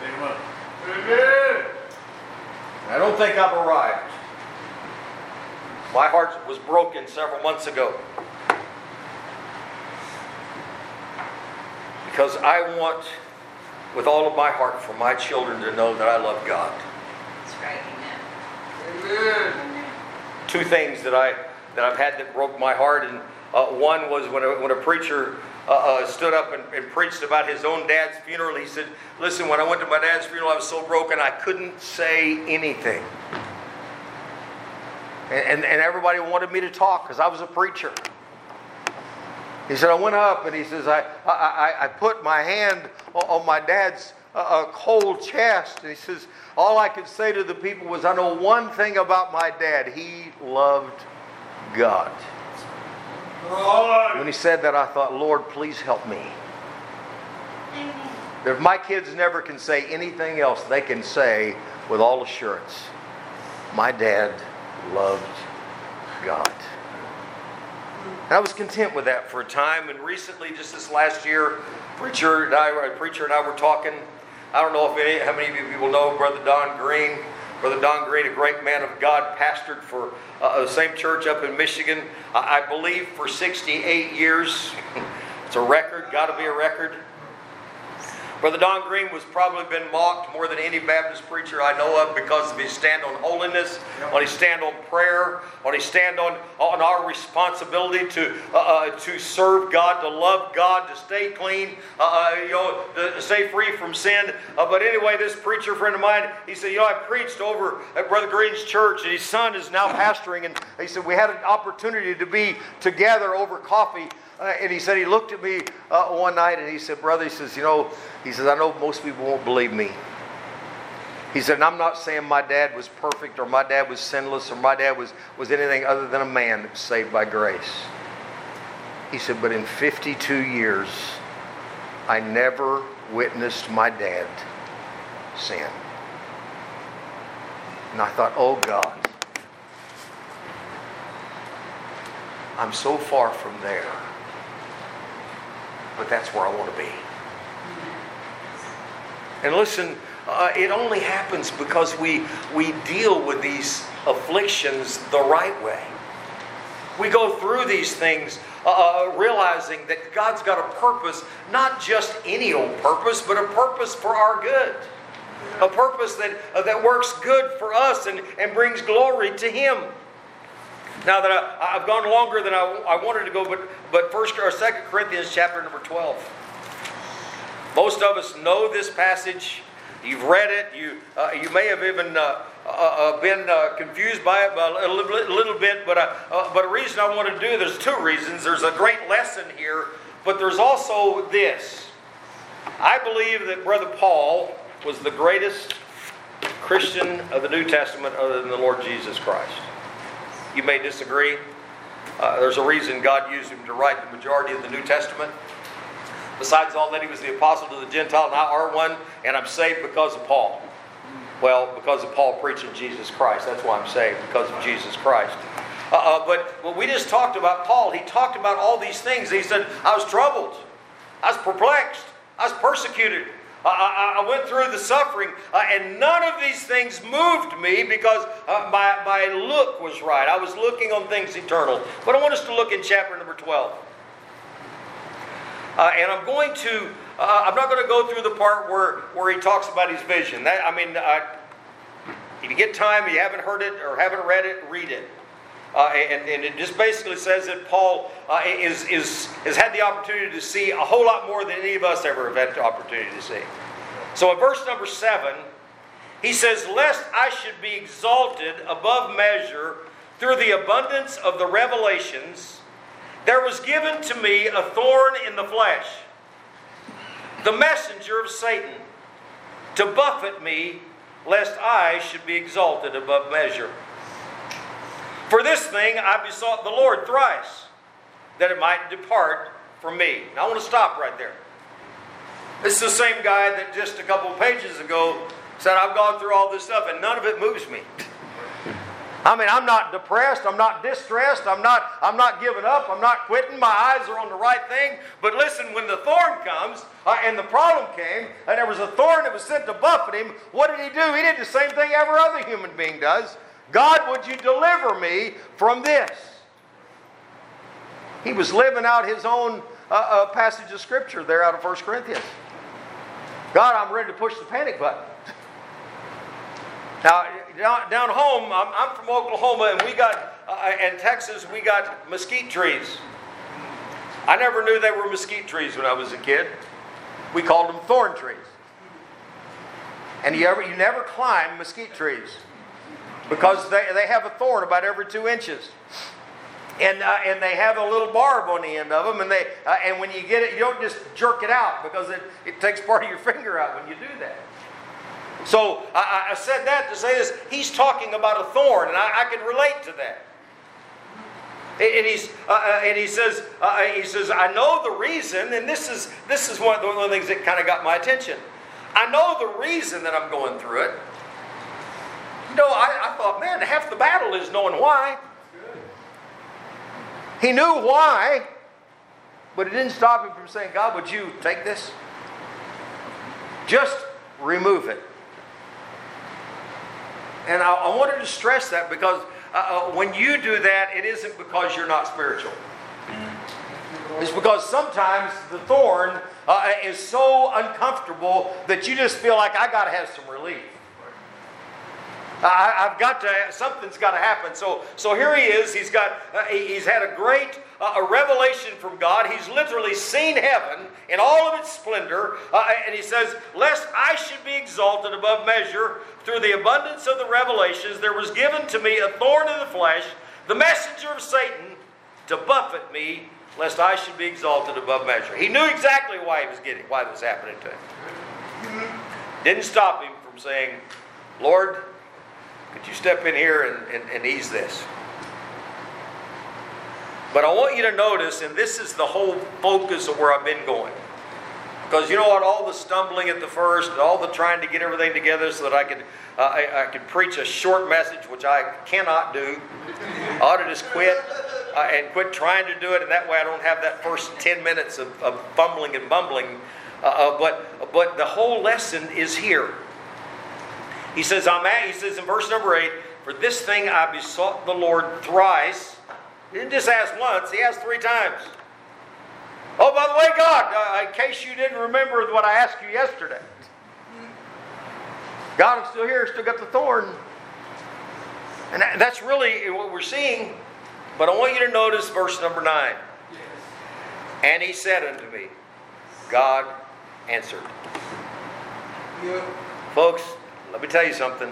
Amen. I don't think I've arrived. My heart was broken several months ago. Because I want, with all of my heart, for my children to know that I love God. That's right, amen. Amen. Two things that I that I've had that broke my heart, and uh, one was when a, when a preacher uh, uh, stood up and, and preached about his own dad's funeral. He said, "Listen, when I went to my dad's funeral, I was so broken I couldn't say anything, and and, and everybody wanted me to talk because I was a preacher." He said, I went up and he says, I I, I put my hand on my dad's uh, cold chest. And he says, all I could say to the people was, I know one thing about my dad. He loved God. Lord. When he said that, I thought, Lord, please help me. If my kids never can say anything else, they can say with all assurance, my dad loved God. And I was content with that for a time. And recently, just this last year, preacher and I, preacher and I were talking. I don't know if any, how many of you people know Brother Don Green. Brother Don Green, a great man of God, pastored for uh, the same church up in Michigan, I, I believe for sixty-eight years. It's a record, got to be a record. Brother Don Green was probably been mocked more than any Baptist preacher I know of because of his stand on holiness, on his stand on prayer, on his stand on, on our responsibility to uh, uh, to serve God, to love God, to stay clean, uh, you know, to stay free from sin. Uh, but anyway, this preacher friend of mine, he said, you know, I preached over at Brother Green's church, and his son is now pastoring, and he said we had an opportunity to be together over coffee. Uh, and he said he looked at me uh, one night and he said, brother, he says, you know, he says, I know most people won't believe me. He said, and I'm not saying my dad was perfect or my dad was sinless or my dad was, was anything other than a man that was saved by grace. He said, but in fifty-two years, I never witnessed my dad sin. And I thought, oh God, I'm so far from there. But that's where I want to be. And listen, uh, it only happens because we, we deal with these afflictions the right way. We go through these things uh, realizing that God's got a purpose, not just any old purpose, but a purpose for our good. A purpose that, uh, that works good for us and, and brings glory to Him. Now that I, I've gone longer than I, I wanted to go, but but First or Second Corinthians chapter number twelve. Most of us know this passage. You've read it. You uh, you may have even uh, uh, been uh, confused by it by a little, little bit. But uh, uh, but a reason I want to do there's two reasons. There's a great lesson here, but there's also this. I believe that Brother Paul was the greatest Christian of the New Testament, other than the Lord Jesus Christ. You may disagree. Uh, there's a reason God used him to write the majority of the New Testament. Besides all that, he was the apostle to the Gentile, and I are one, and I'm saved because of Paul. Well, because of Paul preaching Jesus Christ. That's why I'm saved, because of Jesus Christ. Uh, uh, but well, we just talked about Paul. He talked about all these things. He said, I was troubled. I was perplexed. I was persecuted. I, I went through the suffering, uh, and none of these things moved me because uh, my, my look was right. I was looking on things eternal. But I want us to look in chapter number twelve. Uh, and I'm going to, uh, I'm not going to go through the part where, where he talks about his vision. That, I mean, uh, if you get time, you haven't heard it or haven't read it, read it. Uh, and, and it just basically says that Paul uh, is, is, has had the opportunity to see a whole lot more than any of us ever have had the opportunity to see. So in verse number seven, he says, lest I should be exalted above measure through the abundance of the revelations, there was given to me a thorn in the flesh, the messenger of Satan, to buffet me, lest I should be exalted above measure. For this thing I besought the Lord thrice, that it might depart from me. Now I want to stop right there. This is the same guy that just a couple of pages ago said, I've gone through all this stuff and none of it moves me. I mean, I'm not depressed. I'm not distressed. I'm not, I'm not giving up. I'm not quitting. My eyes are on the right thing. But listen, when the thorn comes uh, and the problem came and there was a thorn that was sent to buffet him, what did he do? He did the same thing every other human being does. God, would you deliver me from this? He was living out his own uh, uh, passage of Scripture there out of First Corinthians. God, I'm ready to push the panic button. Now, down, down home, I'm, I'm from Oklahoma, and we got, uh, in Texas, we got mesquite trees. I never knew they were mesquite trees when I was a kid. We called them thorn trees. And you, ever, you never climb mesquite trees because they, they have a thorn about every two inches. And uh, and they have a little barb on the end of them, and they uh, and when you get it, you don't just jerk it out because it, it takes part of your finger out when you do that. So I, I said that to say this. He's talking about a thorn, and I, I can relate to that. And he's uh, and he says uh, he says I know the reason, and this is this is one of the, one of the things that kind of got my attention. I know the reason that I'm going through it. You know, I, I thought, man, half the battle is knowing why. He knew why, but it didn't stop him from saying, God, would you take this? Just remove it. And I, I wanted to stress that because uh, uh, when you do that, it isn't because you're not spiritual. It's because sometimes the thorn uh, is so uncomfortable that you just feel like I got to have some relief. I, I've got to. Something's got to happen. So, so here he is. He's got. Uh, he's had a great uh, a revelation from God. He's literally seen heaven in all of its splendor, uh, and he says, "Lest I should be exalted above measure through the abundance of the revelations, there was given to me a thorn in the flesh, the messenger of Satan, to buffet me, lest I should be exalted above measure." He knew exactly why he was getting, why it was happening to him. Didn't stop him from saying, "Lord, could you step in here and, and, and ease this?" But I want you to notice, and this is the whole focus of where I've been going. Because you know what? All the stumbling at the first, all the trying to get everything together so that I could, uh, I, I could preach a short message, which I cannot do. I ought to just quit uh, and quit trying to do it, and that way I don't have that first ten minutes of, of fumbling and bumbling. Uh, uh, but but the whole lesson is here. He says, I'm at, he says in verse number eight, "For this thing I besought the Lord thrice." He didn't just ask once, he asked three times. "Oh, by the way, God, uh, in case you didn't remember what I asked you yesterday. God, I'm still here, still got the thorn." And that, that's really what we're seeing. But I want you to notice verse number nine. "And he said unto me," God answered. Yeah. Folks, let me tell you something.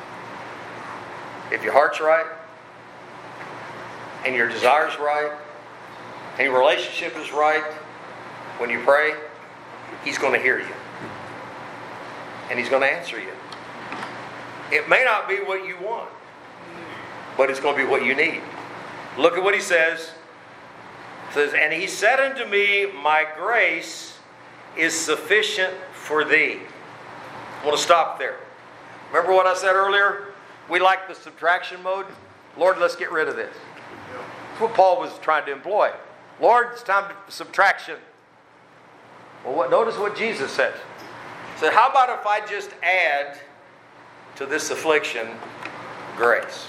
If your heart's right, and your desire's right, and your relationship is right, when you pray, He's going to hear you. And He's going to answer you. It may not be what you want, but it's going to be what you need. Look at what He says. It says, "And He said unto me, My grace is sufficient for thee." I want to stop there. Remember what I said earlier? We like the subtraction mode. Lord, let's get rid of this. That's what Paul was trying to employ. Lord, it's time for subtraction. Well, what, notice what Jesus said. He said, how about if I just add to this affliction grace?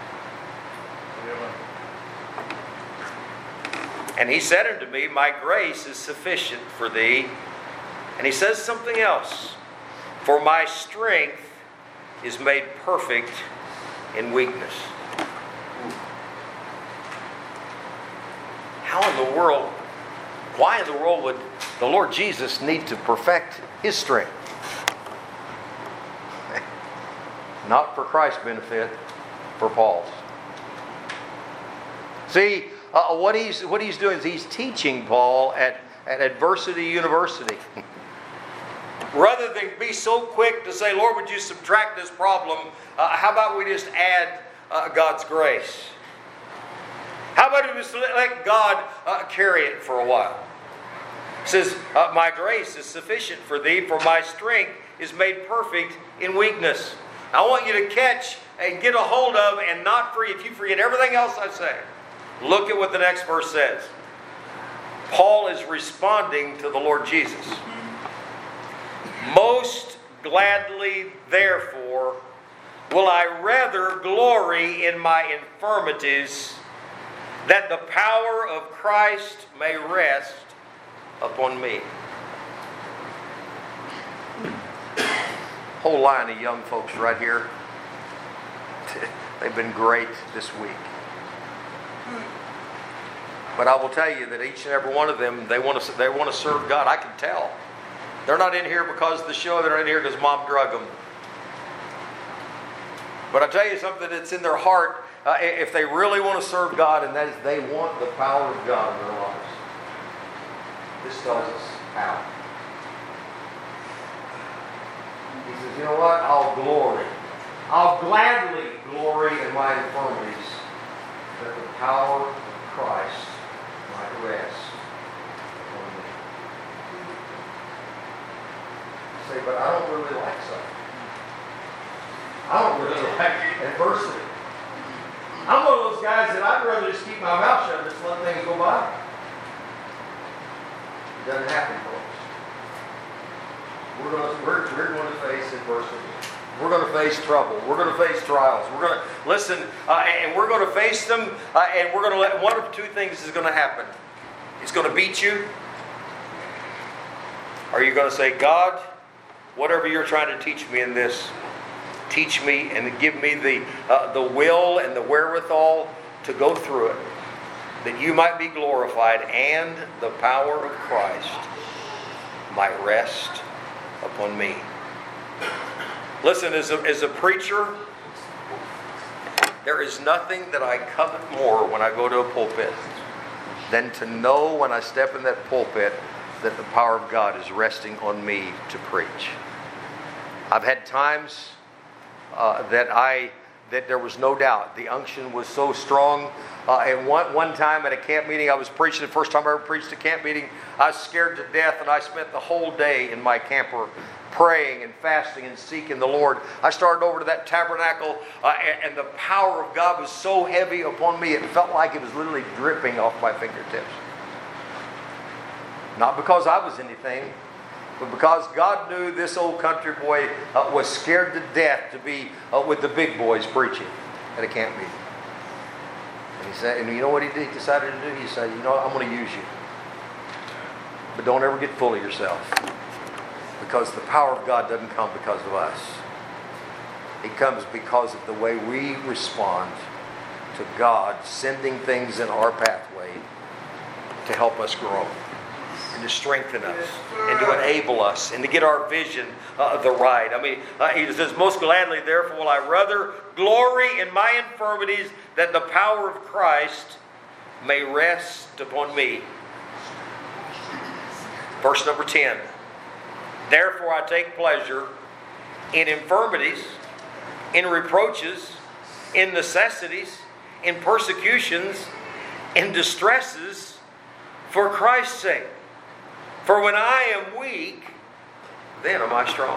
"And he said unto me, My grace is sufficient for thee." And he says something else. "For my strength is made perfect in weakness." How in the world, why in the world would the Lord Jesus need to perfect His strength? Not for Christ's benefit, for Paul's. See, uh, what he's what he's doing is he's teaching Paul at, at Adversity University. Rather than be so quick to say, "Lord, would you subtract this problem?" Uh, how about we just add uh, God's grace? How about we just let God uh, carry it for a while? It says, uh, "My grace is sufficient for thee, for my strength is made perfect in weakness." I want you to catch and get a hold of and not forget. If you forget everything else I say, look at what the next verse says. Paul is responding to the Lord Jesus. "Most gladly, therefore, will I rather glory in my infirmities, that the power of Christ may rest upon me." Whole line of young folks right here. They've been great this week. But I will tell you that each and every one of them, they want to they want to serve God. I can tell. They're not in here because of the show. They're in here because Mom drug them. But I tell you something that's in their heart. Uh, if they really want to serve God, and that is they want the power of God in their lives. This tells us how. He says, you know what? I'll glory. I'll gladly glory in my infirmities, that the power of Christ might rest on me. You say, but I don't really like suffering. I don't really like adversity. I'm one of those guys that I'd rather just keep my mouth shut and just let things go by. It doesn't happen, folks. We're going to, we're, we're going to face adversity. We're going to face trouble. We're going to face trials. We're going to listen, uh, and we're going to face them, uh, and we're going to let one of two things is going to happen. He's going to beat you? Or are you going to say, God, whatever you're trying to teach me in this, teach me and give me the, uh, the will and the wherewithal to go through it, that you might be glorified and the power of Christ might rest upon me. Listen, as a, as a preacher, there is nothing that I covet more when I go to a pulpit than to know when I step in that pulpit that the power of God is resting on me to preach. I've had times uh, that I that there was no doubt. The unction was so strong. Uh, and one, one time at a camp meeting, I was preaching, the first time I ever preached a camp meeting, I was scared to death, and I spent the whole day in my camper praying and fasting and seeking the Lord. I started over to that tabernacle, uh, and, and the power of God was so heavy upon me, it felt like it was literally dripping off my fingertips. Not because I was anything, but because God knew this old country boy uh, was scared to death to be uh, with the big boys preaching at a camp meeting. And he said, and you know what he did, he decided to do? He said, you know, I'm going to use you. But don't ever get full of yourself. Because the power of God doesn't come because of us. It comes because of the way we respond to God sending things in our pathway to help us grow and to strengthen us and to enable us and to get our vision uh, the right. I mean, uh, he says, most gladly, therefore, will I rather glory in my infirmities, that the power of Christ may rest upon me. Verse number ten. Therefore I take pleasure in infirmities, in reproaches, in necessities, in persecutions, in distresses, for Christ's sake. For when I am weak, then am I strong.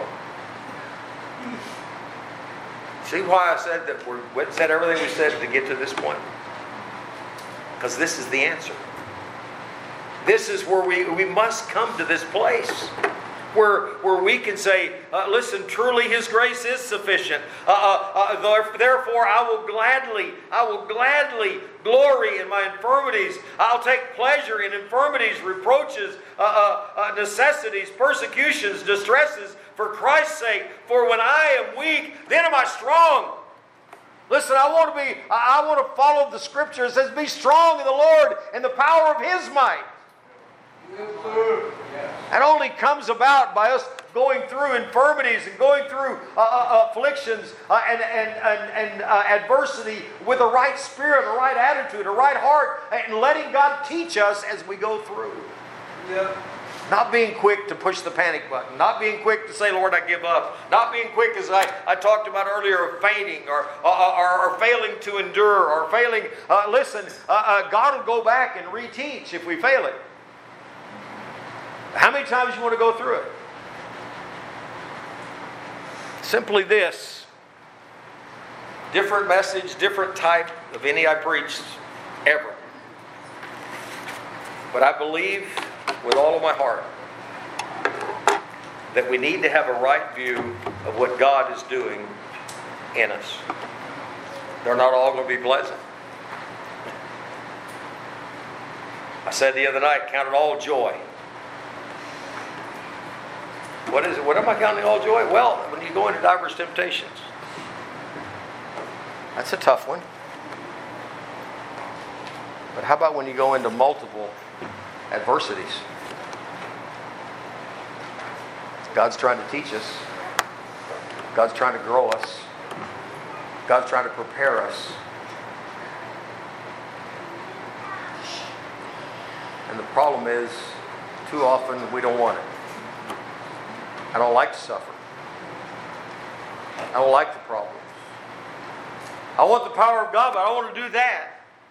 See why I said that we said everything we said to get to this point? Because this is the answer. This is where we, we must come to this place where, where we can say, uh, listen, truly His grace is sufficient. Uh, uh, uh, therefore, I will gladly, I will gladly glory in my infirmities. I'll take pleasure in infirmities, reproaches, uh, uh, uh, necessities, persecutions, distresses, for Christ's sake. For when I am weak, then am I strong. Listen, I want to be, I want to follow the Scripture. It says, be strong in the Lord and the power of His might. That only comes about by us going through infirmities and going through uh, uh, afflictions uh, and, and, and, and uh, adversity with a right spirit, a right attitude, a right heart, and letting God teach us as we go through. Yep. Not being quick to push the panic button. Not being quick to say, Lord, I give up. Not being quick, as I, I talked about earlier, of fainting or, or, or, or failing to endure or failing. Uh, listen, uh, uh, God will go back and reteach if we fail it. How many times you want to go through it? Simply this. Different message, different type of any I preached ever. But I believe with all of my heart that we need to have a right view of what God is doing in us. They're not all going to be pleasant. I said the other night, count it all joy. What is it? What am I counting all joy? Well, when you go into diverse temptations. That's a tough one. But how about when you go into multiple adversities? God's trying to teach us. God's trying to grow us. God's trying to prepare us. And the problem is, too often we don't want it. I don't like to suffer. I don't like the problems. I want the power of God, but I don't want to do that.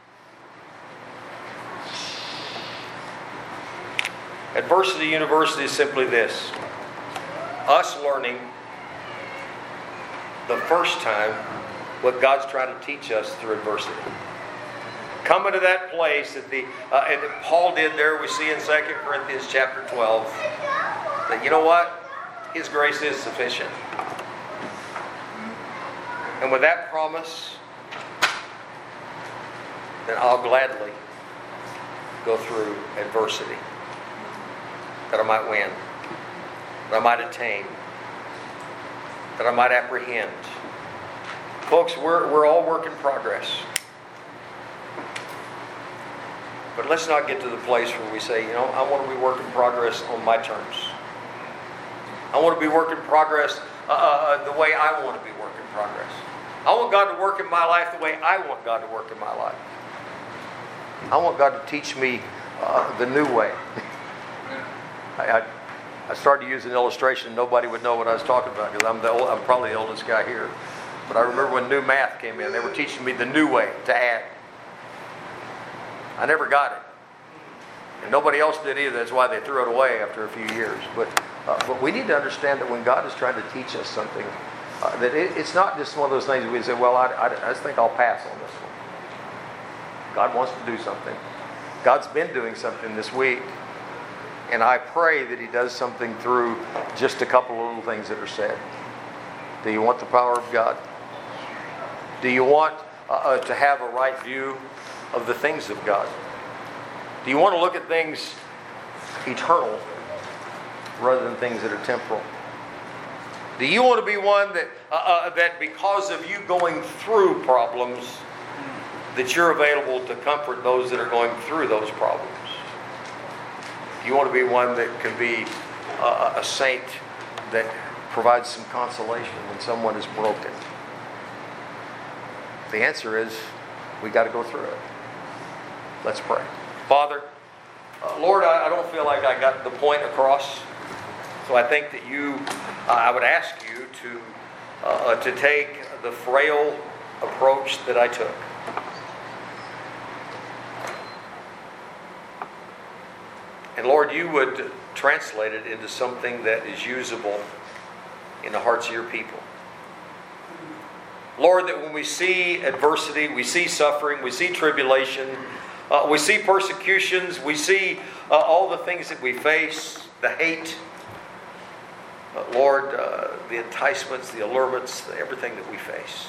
Adversity University is simply this. Us learning the first time what God's trying to teach us through adversity. Coming to that place that the uh, and that Paul did there, we see in Second Corinthians chapter twelve, that you know what? His grace is sufficient. And with that promise, then I'll gladly, go through adversity, that I might win, that I might attain, that I might apprehend. Folks, we're, we're all work in progress. But let's not get to the place where we say, you know, I want to be work in progress on my terms. I want to be work in progress uh, uh, the way I want to be work in progress. I want God to work in my life the way I want God to work in my life. I want God to teach me uh, the new way. I, I, I started to use an illustration. Nobody would know what I was talking about because I'm the old, I'm probably the oldest guy here. But I remember when new math came in, they were teaching me the new way to add. I never got it. And nobody else did either. That's why they threw it away after a few years. But uh, but we need to understand that when God is trying to teach us something, uh, that it, it's not just one of those things we say, well, I, I, I just think I'll pass on this one. God wants to do something. God's been doing something this week. And I pray that He does something through just a couple of little things that are said. Do you want the power of God? Do you want uh, uh, to have a right view of the things of God? Do you want to look at things eternal rather than things that are temporal? Do you want to be one that uh, uh, that because of you going through problems, that you're available to comfort those that are going through those problems? Do you want to be one that can be uh, a saint that provides some consolation when someone is broken? The answer is, we got to go through it. Let's pray. Father, uh, Lord, I, I don't feel like I got the point across. So I think that you, uh, I would ask you to uh, to take the frail approach that I took. And Lord, you would translate it into something that is usable in the hearts of your people. Lord, that when we see adversity, we see suffering, we see tribulation, uh, we see persecutions, we see uh, all the things that we face, the hate, uh, Lord, uh, the enticements, the allurements, everything that we face.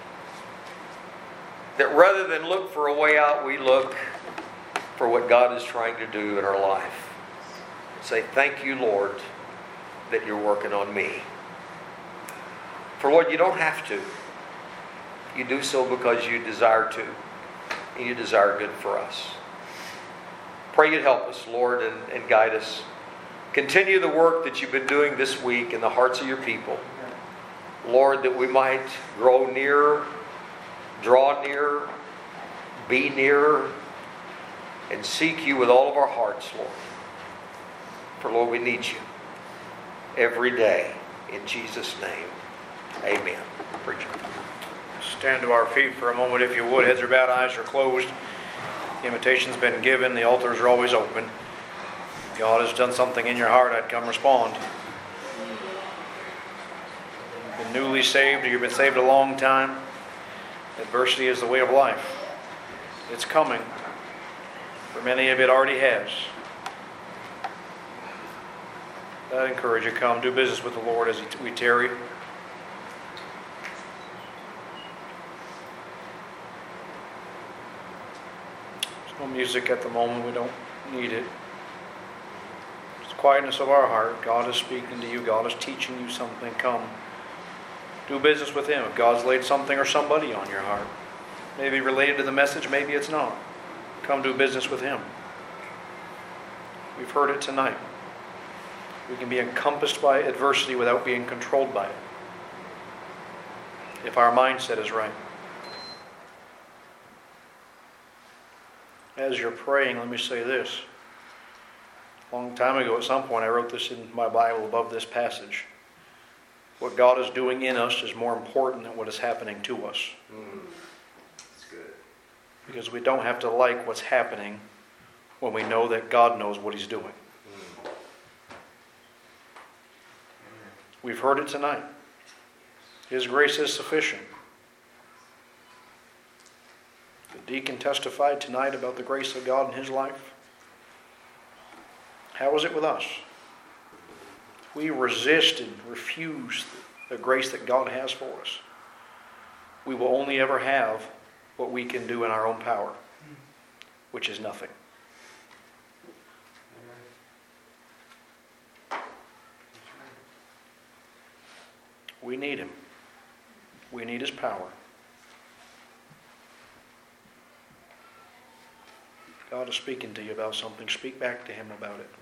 That rather than look for a way out, we look for what God is trying to do in our life. Say, thank you, Lord, that you're working on me. For Lord, you don't have to. You do so because you desire to. And you desire good for us. Pray you'd help us, Lord, and, and guide us. Continue the work that you've been doing this week in the hearts of your people. Lord, that we might grow nearer, draw nearer, be nearer, and seek you with all of our hearts, Lord. For Lord, we need you every day. In Jesus' name, amen. Preacher. Stand to our feet for a moment, if you would. Heads are bowed, eyes are closed. The invitation's been given. The altars are always open. If God has done something in your heart, I'd come respond. You've been newly saved, or you've been saved a long time. Adversity is the way of life. It's coming. For many of it already has. I'd encourage you to come do business with the Lord as we tarry. There's no music at the moment. We don't need it. It's the quietness of our heart. God is speaking to you. God is teaching you something. Come. Do business with Him. If God's laid something or somebody on your heart, maybe related to the message, maybe it's not. Come do business with Him. We've heard it tonight. We can be encompassed by adversity without being controlled by it, if our mindset is right. As you're praying, let me say this. A long time ago, at some point, I wrote this in my Bible above this passage. What God is doing in us is more important than what is happening to us. Mm, that's good. Because we don't have to like what's happening when we know that God knows what He's doing. Mm. We've heard it tonight. His grace is sufficient. The deacon testified tonight about the grace of God in his life. How is it with us? We resist and refuse the grace that God has for us. We will only ever have what we can do in our own power, which is nothing. We need Him. We need His power. God is speaking to you about something. Speak back to Him about it.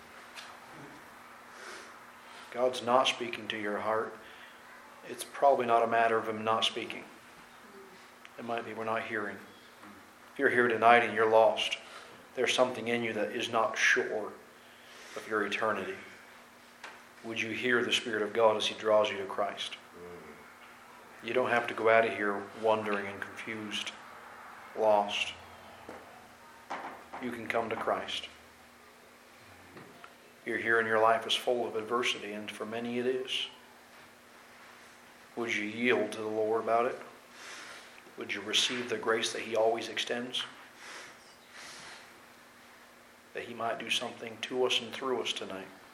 God's not speaking to your heart. It's probably not a matter of Him not speaking. It might be we're not hearing. If you're here tonight and you're lost, there's something in you that is not sure of your eternity. Would you hear the Spirit of God as He draws you to Christ? You don't have to go out of here wondering and confused, lost. You can come to Christ. You're here and your life is full of adversity, and for many it is. Would you yield to the Lord about it? Would you receive the grace that He always extends? That He might do something to us and through us tonight.